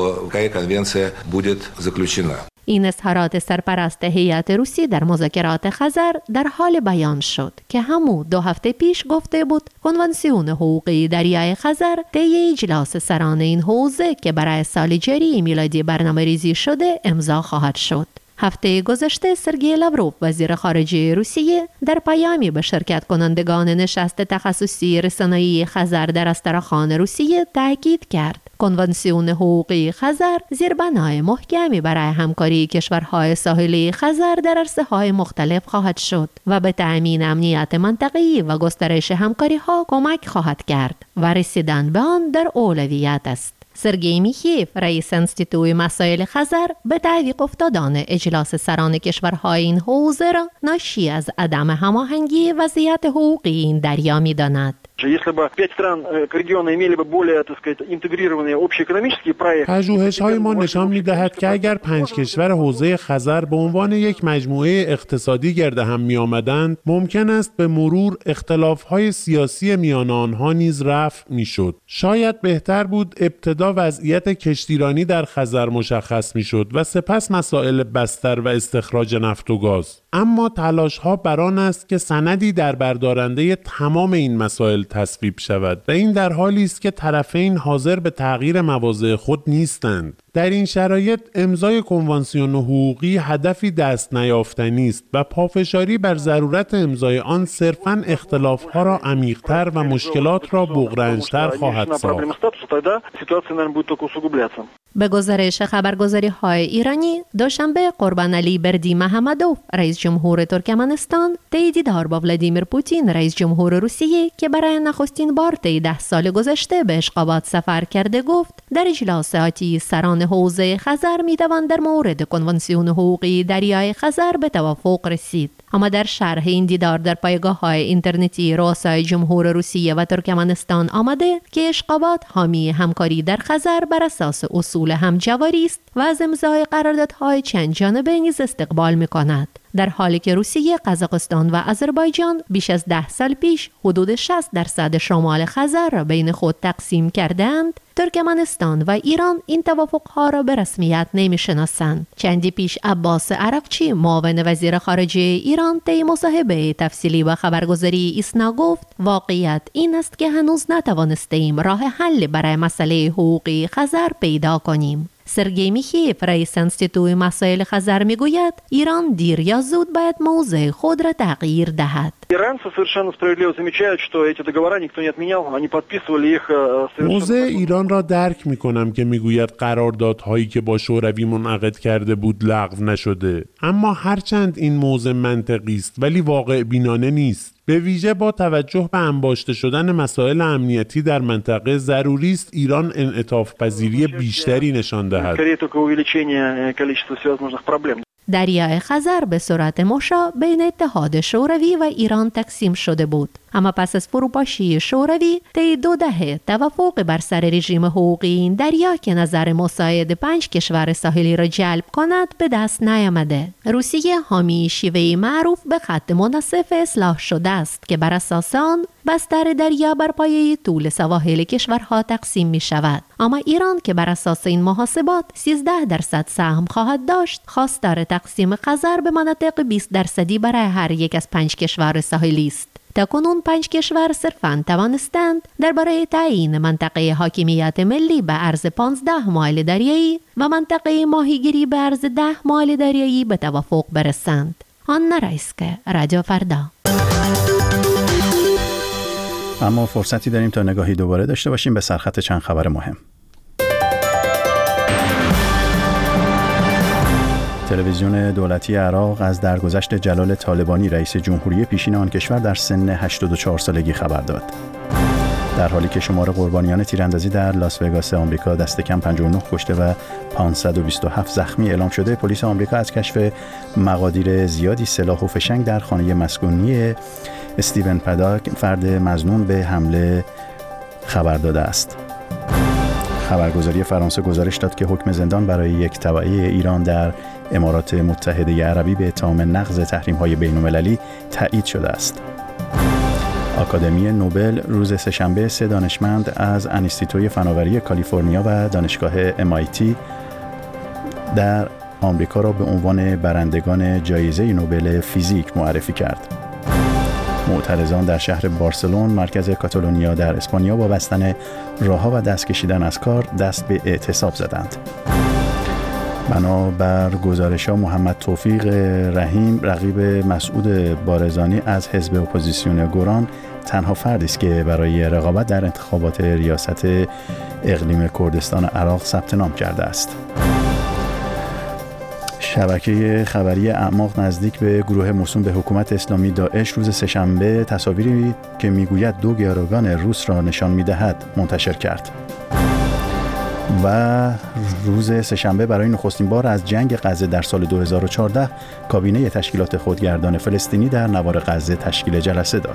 این اظهارات سرپرست هیئت روسی در مذاکرات خزر در حال بیان شد که همو دو هفته پیش گفته بود کنوانسیون حقوقی دریای خزر طی اجلاس سران این حوزه که برای سال جاری میلادی برنامه ریزی شده امضا خواهد شد. هفته گذشته سرگئی لاوروف وزیر خارجه روسیه در پیامی به شرکت کنندگان نشست تخصصی رسانه‌ای خزر در استرخان روسیه تاکید کرد کنوانسیون حقوقی خزر زیربنای محکمی برای همکاری کشورهای ساحلی خزر در عرصه‌های مختلف خواهد شد و به تأمین امنیت منطقه‌ای و گسترش همکاری‌ها کمک خواهد کرد و رسیدن به آن در اولویت است. سرگئی میخیف رئیس انستیتوی مسائل خزر به تعویق افتادن اجلاس سران کشورهای این حوزه را ناشی از عدم هماهنگی وضعیت حقوقی این دریا می‌داند. پژوهش‌های ما نشان می‌دهد که اگر پنج کشور حوزه خزر به عنوان یک مجموعه اقتصادی گرد هم می‌آمدند، ممکن است به مرور اختلاف‌های سیاسی میان آنها نیز رفع می‌شد. شاید بهتر بود ابتدا وضعیت کشتیرانی در خزر مشخص می‌شد و سپس مسائل بستر و استخراج نفت و گاز. اما تلاش‌ها بر آن است که سندی در بردارنده تمام این مسائل تصویب شود و این در حالی است که طرفین حاضر به تغییر مواضع خود نیستند. در این شرایط امضای کنوانسیون حقوقی هدفی دست نیافتنی است و پافشاری بر ضرورت امضای آن صرفاً اختلاف‌ها را عمیق‌تر و مشکلات را بغرنج‌تر خواهد ساخت. به گزارش خبرگزاری‌های ایرانی، دوشنبه قربان علی بردی محمدوف رئیس جمهور ترکمنستان طی دیدار با ولادیمیر پوتین رئیس جمهور روسیه که برای نخستین بار طی ده سال گذشته به اشقابات سفر کرده گفت در اجلاس آتی سران حوزه خزر می‌توان در مورد کنوانسیون حقوقی دریای خزر به توافق رسید. اما در شرح این دیدار در پایگاه‌های اینترنتی رؤسای جمهور روسیه و ترکمنستان آمده که اشقابات حامی همکاری در خزر بر اساس اصول همجواری است و از امضای قراردادهای چند جانبه نیز استقبال می‌کند. در حالی که روسیه، قزاقستان و آذربایجان بیش از ده سال پیش حدود شصت درصد شمال خزر را بین خود تقسیم کردند، ترکمنستان و ایران این توافقها را به رسمیت نمی‌شناسند. چندی پیش عباس عراقچی معاون وزیر خارجه ایران طی مصاحبه تفصیلی با خبرگزاری ایسنا گفت واقعیت این است که هنوز نتوانستیم راه حل برای مسئله حقوقی خزر پیدا کنیم. سرگئی میخیف رئیس انستیتوی مسائل خزر میگوید ایران دیر یا زود باید موضع خود را تغییر دهد. موضع ایران را درک میکنم که میگوید قراردادهایی که با شوروی منعقد کرده بود لغو نشده، اما هرچند این موضع منطقی است ولی واقع بینانه نیست. به ویژه با توجه به انباشته شدن مسائل امنیتی در منطقه ضروری است ایران انعطاف پذیری بیشتری نشان دهد. دریای خزر به صورت مشابه بین اتحاد شوروی و ایران تقسیم شده بود، اما پس از فروپاشی شوروی طی دو دهه توافق بر سر رژیم حقوقی این دریا که نظر مساعد پنج کشور ساحلی را جلب کند به دست نیامده. روسیه حامی شیوه معروف به خط منصف اصلاح شده است که بر اساس آن بستر دریا بر پایه طول سواحل کشورها تقسیم می شود، اما ایران که بر اساس این محاسبات سیزده درصد سهم خواهد داشت، خواستار تقسیم خزر به مناطق بیست درصدی برای هر یک از پنج کشور ساحلی است. تاکنون پنج کشور صرفاً توانستند درباره تعیین منطقه حاکمیت ملی به عرض پانزده مایل دریایی و منطقه ماهیگیری به عرض ده مایل دریایی به توافق برسند. آن رایسکه، رادیو فردا. اما فرصتی داریم تا نگاهی دوباره داشته باشیم به سرخط چند خبر مهم. تلویزیون دولتی عراق از درگذشت جلال طالبانی رئیس جمهوری پیشین آن کشور در سن هشتاد و چهار سالگی خبر داد. در حالی که شمار قربانیان تیراندازی در لاس وگاس آمریکا دست کم پنجاه و نه کشته و پانصد و بیست و هفت زخمی اعلام شده، پلیس آمریکا از کشف مقادیر زیادی سلاح و فشنگ در خانه مسکونی استیون پداک، فرد مظنون به حمله، خبر داده است. خبرگزاری فرانسه گزارش داد که حکم زندان برای یک تبعه ایران در امارات متحده عربی به اتهام نقض تحریم‌های بین‌المللی تایید شده است. آکادمی نوبل روز سه‌شنبه سه دانشمند از انستیتوی فناوری کالیفرنیا و دانشگاه ام آی تی در آمریکا را به عنوان برندگان جایزه نوبل فیزیک معرفی کرد. معترضان در شهر بارسلون، مرکز کاتالونیا در اسپانیا، با بستن راه‌ها و دست کشیدن از کار دست به اعتصاب زدند. بنابر گزارش‌ها محمد توفیق رحیم رقیب مسعود بارزانی از حزب اپوزیسیون گوران تنها فردی است که برای رقابت در انتخابات ریاست اقلیم کردستان عراق ثبت نام کرده است. شبکه خبری اعماق نزدیک به گروه موسوم به حکومت اسلامی داعش روز سه‌شنبه تصاویری که میگوید دو گروگان روس را نشان می‌دهد منتشر کرد. و روز سه‌شنبه برای نخستین بار از جنگ غزه در سال دو هزار و چهارده کابینه تشکیلات خودگردان فلسطینی در نوار غزه تشکیل جلسه داد.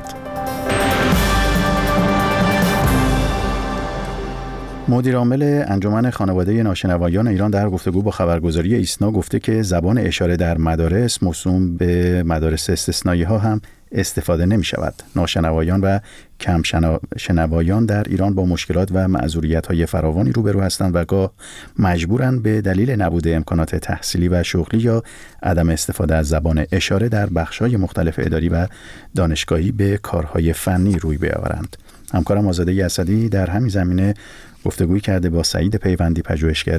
مدیر عامل انجمن خانواده ناشنوایان ایران در گفتگو با خبرگزاری ایسنا گفته که زبان اشاره در مدارس موسوم به مدارس استثنایی ها هم استفاده نمی شود. ناشنوایان و کم شنوایان در ایران با مشکلات و معذوریت های فراوانی روبرو هستند و گاه مجبورند به دلیل نبود امکانات تحصیلی و شغلی یا عدم استفاده از زبان اشاره در بخش‌های مختلف اداری و دانشگاهی به کارهای فنی روی بیاورند. همکارم آزاده اسدی در همین زمینه گفتگویی کرده با سعید پیوندی، پژوهشگر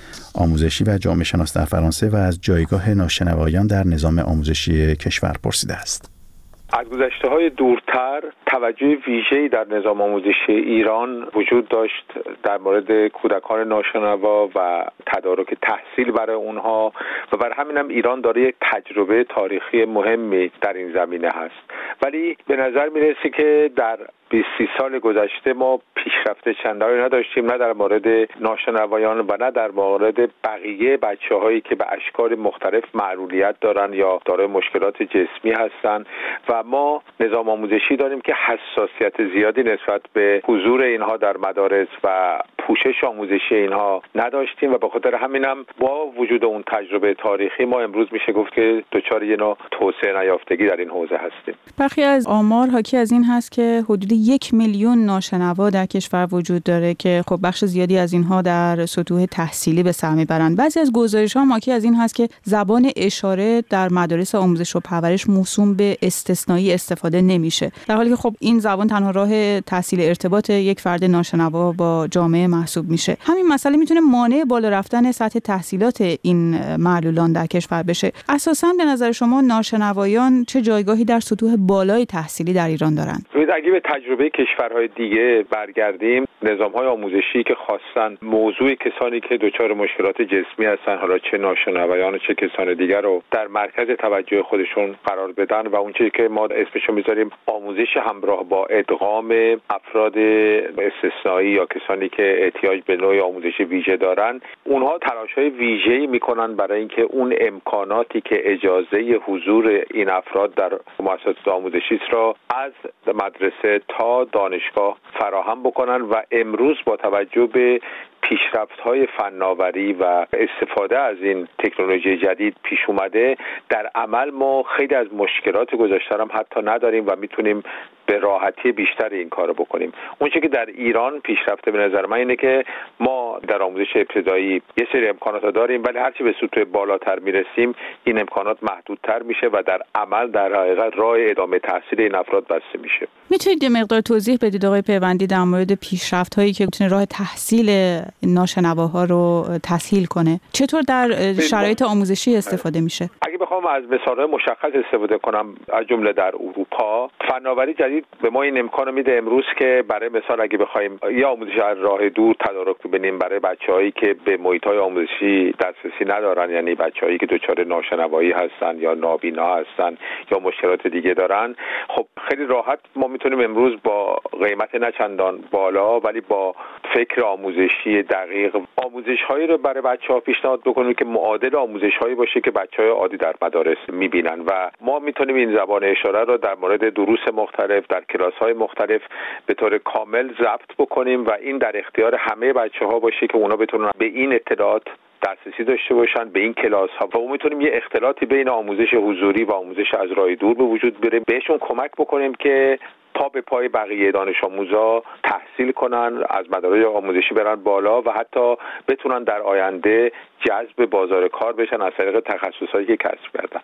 آموزشی و جامعه شناس در فرانسه و از جایگاه ناشنوایان در نظام آموزشی کشور پرسیده است. از گذشته‌های دورتر توجه ویژه‌ای در نظام آموزشی ایران وجود داشت در مورد کودکان ناشنوا و تدارک تحصیل برای اونها و بر همین هم ایران داره یک تجربه تاریخی مهمی در این زمینه هست. ولی به نظر میرسه که در بیست سال گذشته ما پیشرفت چندانی نداشتیم، نه در مورد ناشنوایان و نه در مورد بقیه بچه‌هایی که به اشکال مختلف معلولیت دارن یا دارای مشکلات جسمی هستن و ما نظام آموزشی داریم که حساسیت زیادی نسبت به حضور اینها در مدارس و پوشش آموزشی اینها نداشتیم و به خاطر همینم با وجود اون تجربه تاریخی ما امروز میشه گفت که دچار یه نوع توسعه نیافتگی در این حوزه هستیم. برخی از آمار حاکی از این هست که حدود یک میلیون ناشنوا در کشور وجود داره که خب بخش زیادی از اینها در سطوح تحصیلی به سر میبرند. بعضی از گزارش‌ها حاکی از این هست که زبان اشاره در مدارس آموزش و پرورش موسوم به استثنایی استفاده نمیشه، در حالی که خب این زبان تنها راه تحصیل ارتباط یک فرد ناشنوا با جامعه محسوب میشه. همین مسئله میتونه مانع بالا رفتن سطح تحصیلات این معلولان در کشور بشه. اساساً به نظر شما ناشنوایان چه جایگاهی در سطوح بالای تحصیلی در ایران دارند؟ اگه به تجربه کشورهای دیگه برگردیم، نظام‌های آموزشی که خواستن موضوع کسانی که دچار مشکلات جسمی هستن، حالا چه ناشنوایان چه کسان دیگر رو در مرکز توجه خودشون قرار بدن و اون چیزی که ما اسمشو میذاریم آموزش همراه با ادغام افراد استثنایی یا کسانی که احتیاج به نوع آموزش ویژه دارن، اونها تلاش‌های ویژه‌ای میکنن برای اینکه اون امکاناتی که اجازه حضور این افراد در مؤسسات آموزشی را از مدرسه تا دانشگاه فراهم بکنن و امروز با توجه به پیشرفت‌های فناوری و استفاده از این تکنولوژی جدید پیش اومده، در عمل ما خیلی از مشکلات گذشته هم حتی نداریم و میتونیم به راحتی بیشتر این کارو بکنیم. اون چیزی که در ایران پیشرفته به نظر من اینه که ما در آموزش ابتدایی یه سری امکانات داریم، ولی هرچی به سطوح بالاتر میرسیم این امکانات محدودتر میشه و در عمل در حقیقت راه ادامه تحصیل این افراد بسته میشه. میتونید یه مقدار توضیح بدید آقای پیوندی در مورد پیشرفت‌هایی که میتونه راه تحصیل ناشنواها رو تسهیل کنه؟ چطور در شرایط آموزشی استفاده میشه؟ اگه بخوام از مثال‌های مشخص استفاده کنم، از جمله در اروپا فناوری جدید به ما این امکان میده امروز که برای مثال اگه بخوایم یه آموزش از راه دور تدارک ببینیم برای بچه‌هایی که به محیط‌های آموزشی دسترسی ندارن، یعنی بچه‌هایی که دچار ناشنوایی هستن یا نابینا هستن یا مشکلات دیگه دارن، خب خیلی راحت ما میتونیم امروز با قیمت نه چندان بالا ولی با فکر آموزشی دقیق آموزش‌هایی رو برای بچه‌ها پیشنهاد بکنیم که معادل آموزش‌هایی باشه که بچه‌های عادی در مدارس می‌بینن و ما میتونیم این زبان اشاره رو در مورد دروس مختلف در کلاس‌های مختلف به طور کامل ضبط بکنیم و این در اختیار همه بچه‌ها باشه که اونا بتونن به این اطلاعات دسترسی داشته باشن، به این کلاس ها، و ما میتونیم یه اختلاطی بین آموزش حضوری و آموزش از راه دور به وجود بیاریم، بهشون کمک بکنیم که پا به پای بقیه دانش آموزا تحصیل کنن، از مدارج آموزشی برن بالا و حتی بتونن در آینده جذب بازار کار بشن از طریق تخصصایی که کسب کردن.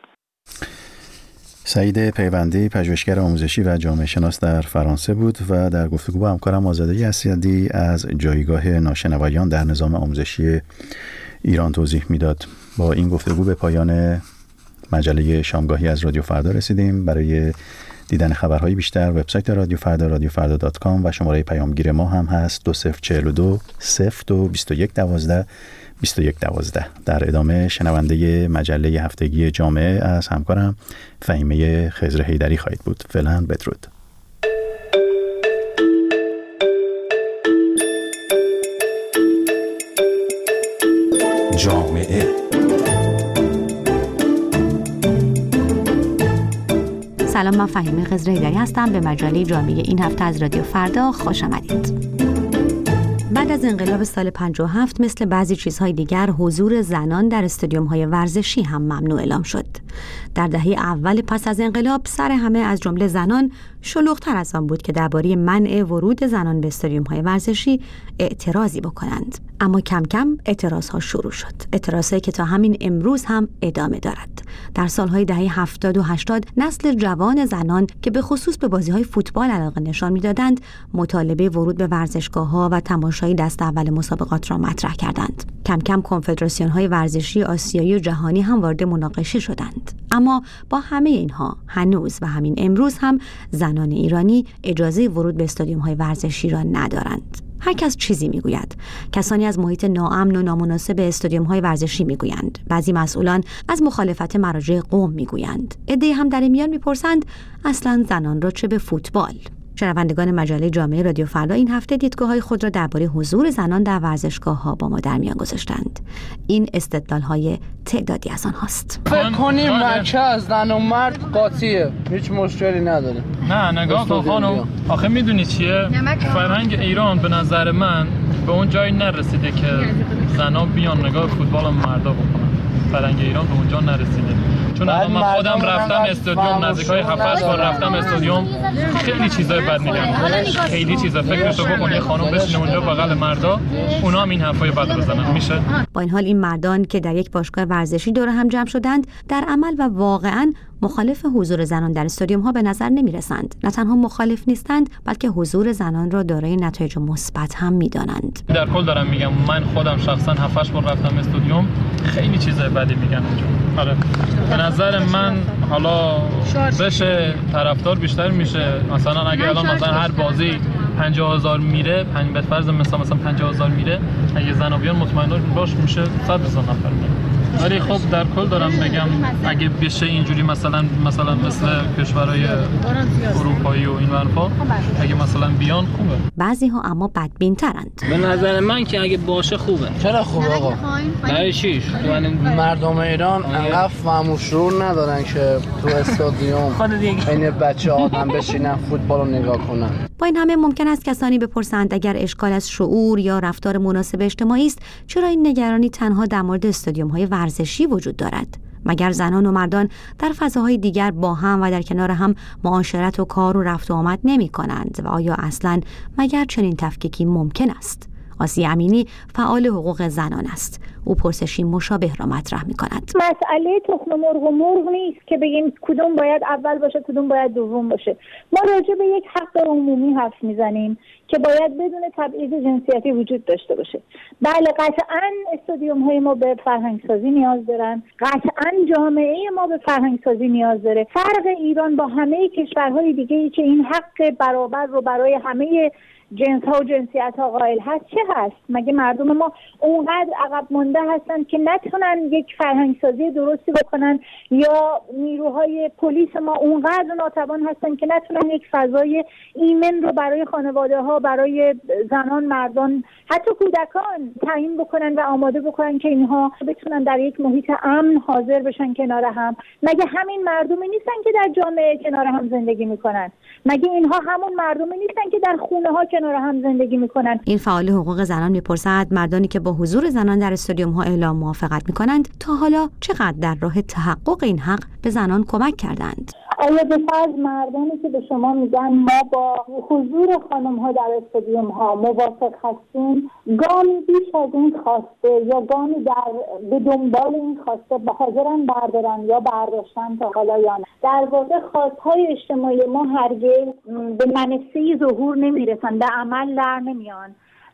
سعید پیوندی، پژوهشگر آموزشی و جامعه شناس در فرانسه بود و در گفتگو با همکارم آزاده اسدی از جایگاه ناشنوایان در نظام آموزشی ایران توضیح میداد. با این گفتگو به پایان مجله شامگاهی از رادیو فردا رسیدیم. برای دیدن خبرهای بیشتر وبسایت رادیو فردا رادیو فردا دات کام و شماره پیامگیر ما هم هست دو صفر چهل و دو صفر دو بیست و یک دوازده بیست و یک دوازده. در ادامه شنونده مجله هفتگی جامعه از همکارم فهیمه خضر حیدری خواهید بود. فعلا بدرود. جامعه سلام، من فهیمه خضر حیدری هستم. به مجله جامعه این هفته از رادیو فردا خوش آمدید. بعد از انقلاب سال پنجاه و هفت مثل بعضی چیزهای دیگر حضور زنان در استادیوم‌های ورزشی هم ممنوع اعلام شد. در دهه اول پس از انقلاب سر همه از جمله زنان شلوغ‌تر از آن بود که درباره منع ورود زنان به استادیوم‌های ورزشی اعتراضی بکنند. اما کم کم اعتراضها شروع شد. اعتراضی که تا همین امروز هم ادامه دارد. در سالهای دهه هفتاد و هشتاد نسل جوان زنان که به خصوص به بازی‌های فوتبال علاقه نشان می‌دادند، مطالبه ورود به ورزشگاه‌ها و تماشای دست اول مسابقات را مطرح کردند. کم کم کنفدراسیون‌های ورزشی آسیایی و جهانی هم وارد مناقشه شدند. اما با همه اینها هنوز و همین امروز هم زنان ایرانی اجازه ورود به استادیوم‌های ورزشی را ندارند. هر کس چیزی میگوید. کسانی از محیط ناامن و نامناسب استادیوم‌های ورزشی میگویند. بعضی مسئولان از مخالفت مراجع قوم میگویند. عده‌ای هم در این میان میپرسند اصلاً زنان را چه به فوتبال؟ شنوندگان مجله جامعه رادیو فردا این هفته دیدگاه‌های خود را درباره حضور زنان در ورزشگاه‌ها با ما در میان گذاشتند. این استدلال‌های تعدادی از آنهاست. فکر کنیم بچه از زن و مرد قاطیه، هیچ مشکلی نداره. نه نگاه کن خانم، آخه میدونی چیه؟ فرهنگ ایران به نظر من به اون جایی نرسیده که زنا بیان نگاه فوتبال و مردا بکنن. فرهنگ ایران به اونجا نرسیده. چون الان من خودم رفتم استادیوم، نزدیکای هفت هشت بار رفتم استادیوم، خیلی چیزای بد میگن. خیلی چیزا فکرشو بکن یه خانم بشینه اونجا بغل مردا، اونا هم این حرفای بد بزنن میشه. با این حال این مردان که در یک باشگاه ورزشی دور هم جمع شدند، در عمل و واقعاً مخالف حضور زنان در استادیوم ها به نظر نمی رسند. نه تنها مخالف نیستند، بلکه حضور زنان را دارای نتایج مثبت هم می دانند. در کل دارم میگم، من خودم شخصا هفت هشت بار رفتم استادیوم، خیلی چیزای بدی میگن اونجا. آره. به نظر من حالا بشه طرفدار بیشتر میشه. مثلا اگه الان مثلا هر بازی پنجاه هزار میره، پنج به فرض مثلا مثلا پنجاه هزار میره، اگه زنا بیان مطمئن باش میشه صد هزار نفر میره. ولی خب در کل دارم بگم اگه بشه اینجوری مثلا مثلا مثل کشورهای اروپایی و این حرفا اگه مثلا بیان خوبه. بعضی ها اما بدبین ترند. به نظر من که اگه باشه خوبه. چرا خوبه آقا؟ برای چیش؟ مردم ایران انقدر فهم و شعور ندارن که تو استادیوم این بچه آدم بشینن فوتبال رو نگاه کنن. با این همه ممکن است کسانی بپرسند اگر اشکال از شعور یا رفتار مناسب اجتماعی است، چرا این نگرانی تنها در مورد استادیوم‌های ورزشی وجود دارد؟ مگر زنان و مردان در فضاهای دیگر با هم و در کنار هم معاشرت و کار و رفت و آمد نمی کنند؟ و آیا اصلاً مگر چنین تفکیکی ممکن است؟ آسیه امینی فعال حقوق زنان است. او پرسشی مشابه را مطرح می کند. مسئله تخم مرغ و مرغ نیست که بگیم کدوم باید اول باشه کدوم باید دوم باشه. ما راجع به یک حق عمومی حرف میزنیم که باید بدون تبعیض جنسیتی وجود داشته باشه. بله قطعاً استادیوم های ما به فرهنگ سازی نیاز دارن. قطعاً جامعه ما به فرهنگ سازی نیاز داره. فرق ایران با همه کشورهای دیگه ای که این حق برابر رو برای همه جنس ها و جنسیت ها قائل هست چه هست؟ مگه مردم ما اونقدر عقب مونده هستن که نتونن یک فرهنگ سازی درستی بکنن، یا نیروهای پلیس ما اونقدر ناتوان هستن که نتونن یک فضای ایمن رو برای خانواده ها، برای زنان، مردان، حتی کودکان تعیین بکنن و آماده بکنن که اینها بتونن در یک محیط امن حاضر بشن کنار هم؟ مگه همین مردمی نیستن که در جامعه کنار هم زندگی میکنن؟ مگه اینها همون مردمی نیستن که در خونه ها کنار هم زندگی میکنن؟ این فعال حقوق زنان میپرسد مردانی که با حضور زنان در استادیوم ها اعلام موافقت میکنند تا حالا چقدر در راه تحقق این حق به زنان کمک کردند؟ آیا به فرض مردانی که به شما میگن ما با حضور خانم ها در استادیوم ها موافق هستیم، گامی بیش از این خواسته یا گامی در به دنبال این خواسته به حاضرن بردارن یا برداشتن تا حالا یا نه؟ در واقع خواستهای اجتماعی ما هرگز به منصه ظهور نمیرسن، به عمل در نمیان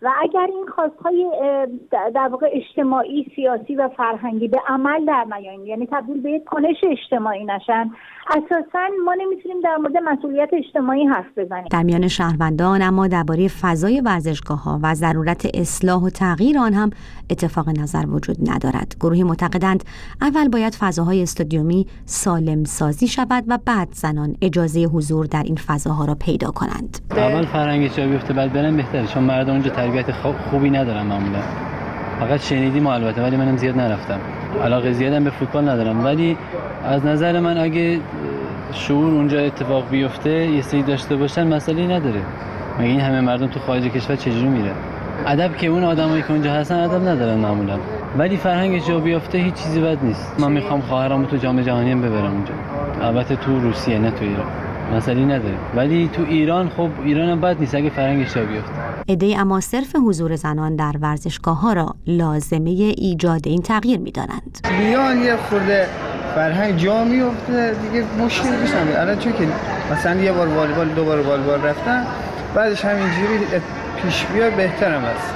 و اگر این خواستهای در واقع اجتماعی، سیاسی و فرهنگی به عمل در نیایند، یعنی تبدیل به یک کنش اجتماعی نشن، اساساً ما نمیتونیم در مورد مسئولیت اجتماعی حرف بزنیم. در میان شهروندان اما درباره فضای ورزشگاه‌ها و ضرورت اصلاح و تغییر آن هم اتفاق نظر وجود ندارد. گروهی معتقدند اول باید فضاهای استادیومی سالم سازی شود و بعد زنان اجازه حضور در این فضاها را پیدا کنند. اول فرهنگش جا بیفته بعد برن بهتره، چون مردم اونجا تربیت خوبی ندارن معمولا. فقط شنیدیم البته، ولی منم زیاد نرفتم. علاقه زیادم به فوتبال ندارم، ولی از نظر من اگه شعور اونجا اتفاق بیفته یه سری داشته باشن مسئله‌ای نداره. مگه این همه مردم تو خارج کشور چجوری میره؟ ادب که اون آدمایی که اونجا هستن ادب ندارن معمولا، ولی فرهنگش جا بیفته هیچ چیزی بد نیست. من میخوام خواهرامو تو جام جهانی هم ببرم اونجا، البته تو روسیه نه تو ایران، مسئله نداره، ولی تو ایران خب ایران هم بد نیست اگه فرهنگش جا بیفته. عده‌ای اما صرف حضور زنان در ورزشگاه‌ها را لازمه ایجاد این تغییر می‌دانند. بیان یه خورده فرهنگ جا میفته دیگه مشکل پیش نمیاد. الان چون که مثلا یه بار والیبال دو بار والیبال رفتن، بعدش همینجوری پیش بیاد بهترم است.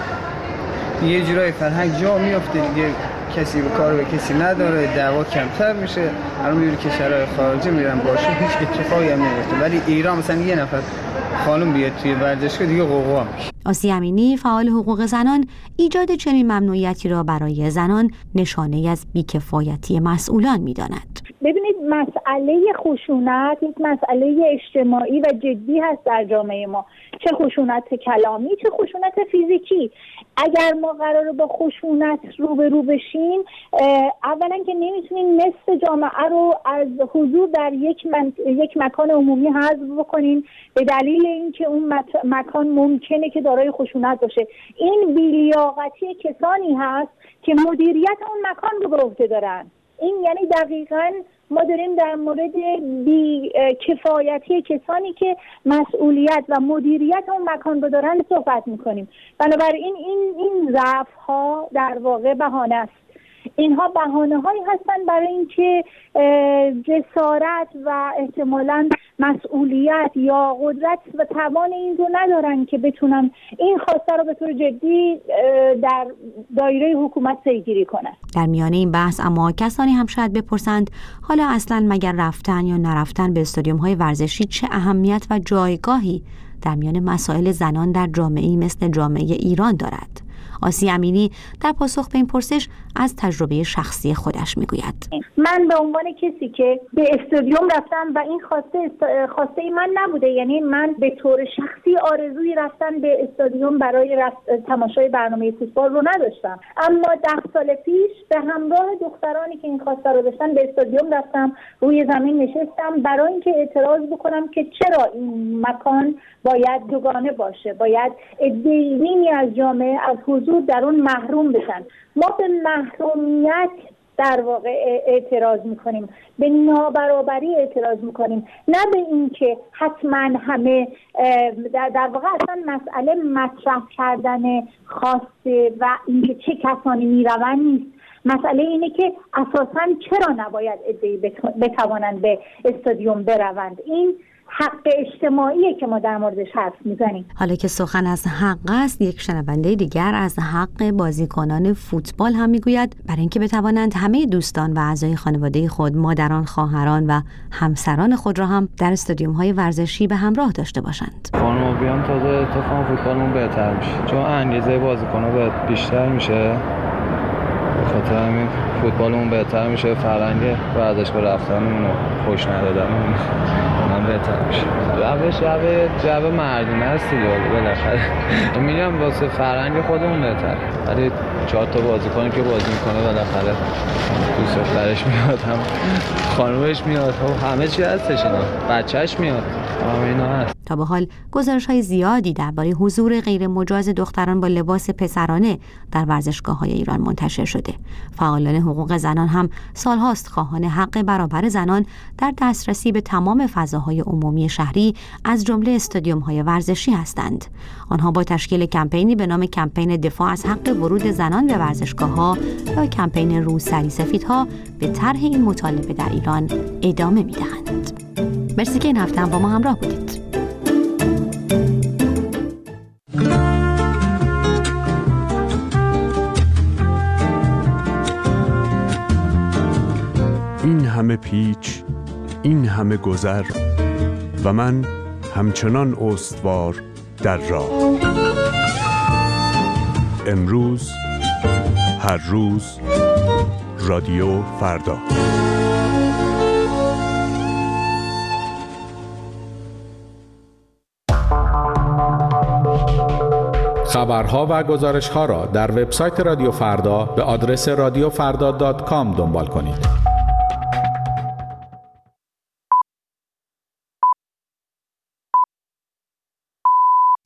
یه جورای فرهنگ جا میفته دیگه، کسی به کار به کسی نداره، دعوا کمتر میشه. الان میبینی کشورهای خارجی میرن باشه هیچ اتفاقی هم نمیفته، ولی ایران مثلا یه نفر خانم بیاد توی ورزشگاه دیگه قوقا میشه. آسیه امینی، فعال حقوق زنان، ایجاد چنین ممنوعیتی را برای زنان نشانه از بیکفایتی مسئولان می‌داند. ببینید مسئله خشونت یک مسئله اجتماعی و جدی هست در جامعه ما، چه خشونت کلامی چه خشونت فیزیکی. اگر ما قراره با خشونت روبرو بشیم، اولا که نمیتونیم نصف جامعه رو از حضور در یک من... یک مکان عمومی حذف بکنیم به دلیل اینکه اون مت... مکان ممکنه که دارای خشونت باشه. این بی‌لیاقتی کسانی هست که مدیریت اون مکان رو به عهده دارن. این یعنی دقیقاً ما داریم در مورد بی کفایتی کسانی که مسئولیت و مدیریت اون مکان رو دارن صحبت میکنیم. بنابراین این این ضعف ها در واقع بهانه است. اینها بهانه هایی هستن برای اینکه جسارت و احتمالاً مسئولیت یا قدرت و توان این رو ندارن که بتونن این خواسته رو به طور جدی در دایره حکومت پیگیری کنن. در میان این بحث اما کسانی هم شاید بپرسند حالا اصلاً مگر رفتن یا نرفتن به استادیوم های ورزشی چه اهمیت و جایگاهی در میان مسائل زنان در جامعه‌ای مثل جامعه ایران دارد؟ آسیه امینی در پاسخ به این پرسش از تجربه شخصی خودش میگوید. من به عنوان کسی که به استادیوم رفتم و این خواسته خواسته من نبوده، یعنی من به طور شخصی آرزوی رفتن به استادیوم برای رفت... تماشای برنامه فوتبال رو نداشتم، اما ده سال پیش به همراه دخترانی که این خواسته رو داشتن به استادیوم رفتم، روی زمین نشستم برای اینکه اعتراض بکنم که چرا این مکان باید دوگانه باشه، باید عده‌ای از جامعه از حضور در اون محروم بشن. ما به محرومیت در واقع اعتراض میکنیم، به نابرابری اعتراض میکنیم، نه به این که حتما همه در, در واقع اصلا مسئله مطرح کردن خواسته و اینکه چه کسانی میروند نیست. مسئله اینه که اساساً چرا نباید عده‌ای بتوانند به استادیوم بروند. این حق اجتماعیه که ما در موردش حرف میزنیم. حالا که سخن از حق است، یک شنونده دیگر از حق بازیکنان فوتبال هم میگوید برای اینکه بتوانند همه دوستان و اعضای خانواده خود، مادران، خواهران و همسران خود را هم در استادیوم های ورزشی به همراه داشته باشند. خانم بیان تازه اتفاق فوتبالمون بهتر میشه، چون انگیزه بازیکن‌ها بیشتر میشه، خاطر همین فوتبالمون بهتر میشه، فرهنگ ورزشگاه رفتنمون رو خوش ندادنمون من بهتر میشه. روش روش جو مردونه است دیگه، بالاخره میگم واسه فرهنگ خودمون بهتر، ولی چهار تا بازیکنی که بازی میکنه بالاخره دوست دخترش میاد، هم خانومش میاد، همه چی هستش، اینا بچهش میاد، همه اینا هست. تا به حال گزارش‌های زیادی درباره حضور غیر مجاز دختران با لباس پسرانه در ورزشگاه‌های ایران منتشر شده. فعالان حقوق زنان هم سال‌هاست خواهان حق برابر زنان در دسترسی به تمام فضاهای عمومی شهری از جمله استادیوم‌های ورزشی هستند. آنها با تشکیل کمپینی به نام کمپین دفاع از حق ورود زنان به ورزشگاه‌ها یا کمپین روسری سفیدها به طرح این مطالبه در ایران ادامه می‌دهند. مرسی که این هفته هم با ما همراه بودید. همه گذر و من همچنان استوار در راه. امروز، هر روز، رادیو فردا. خبرها و گزارش‌ها را در وبسایت رادیو فردا به آدرس رادیو فردا دات کام دنبال کنید.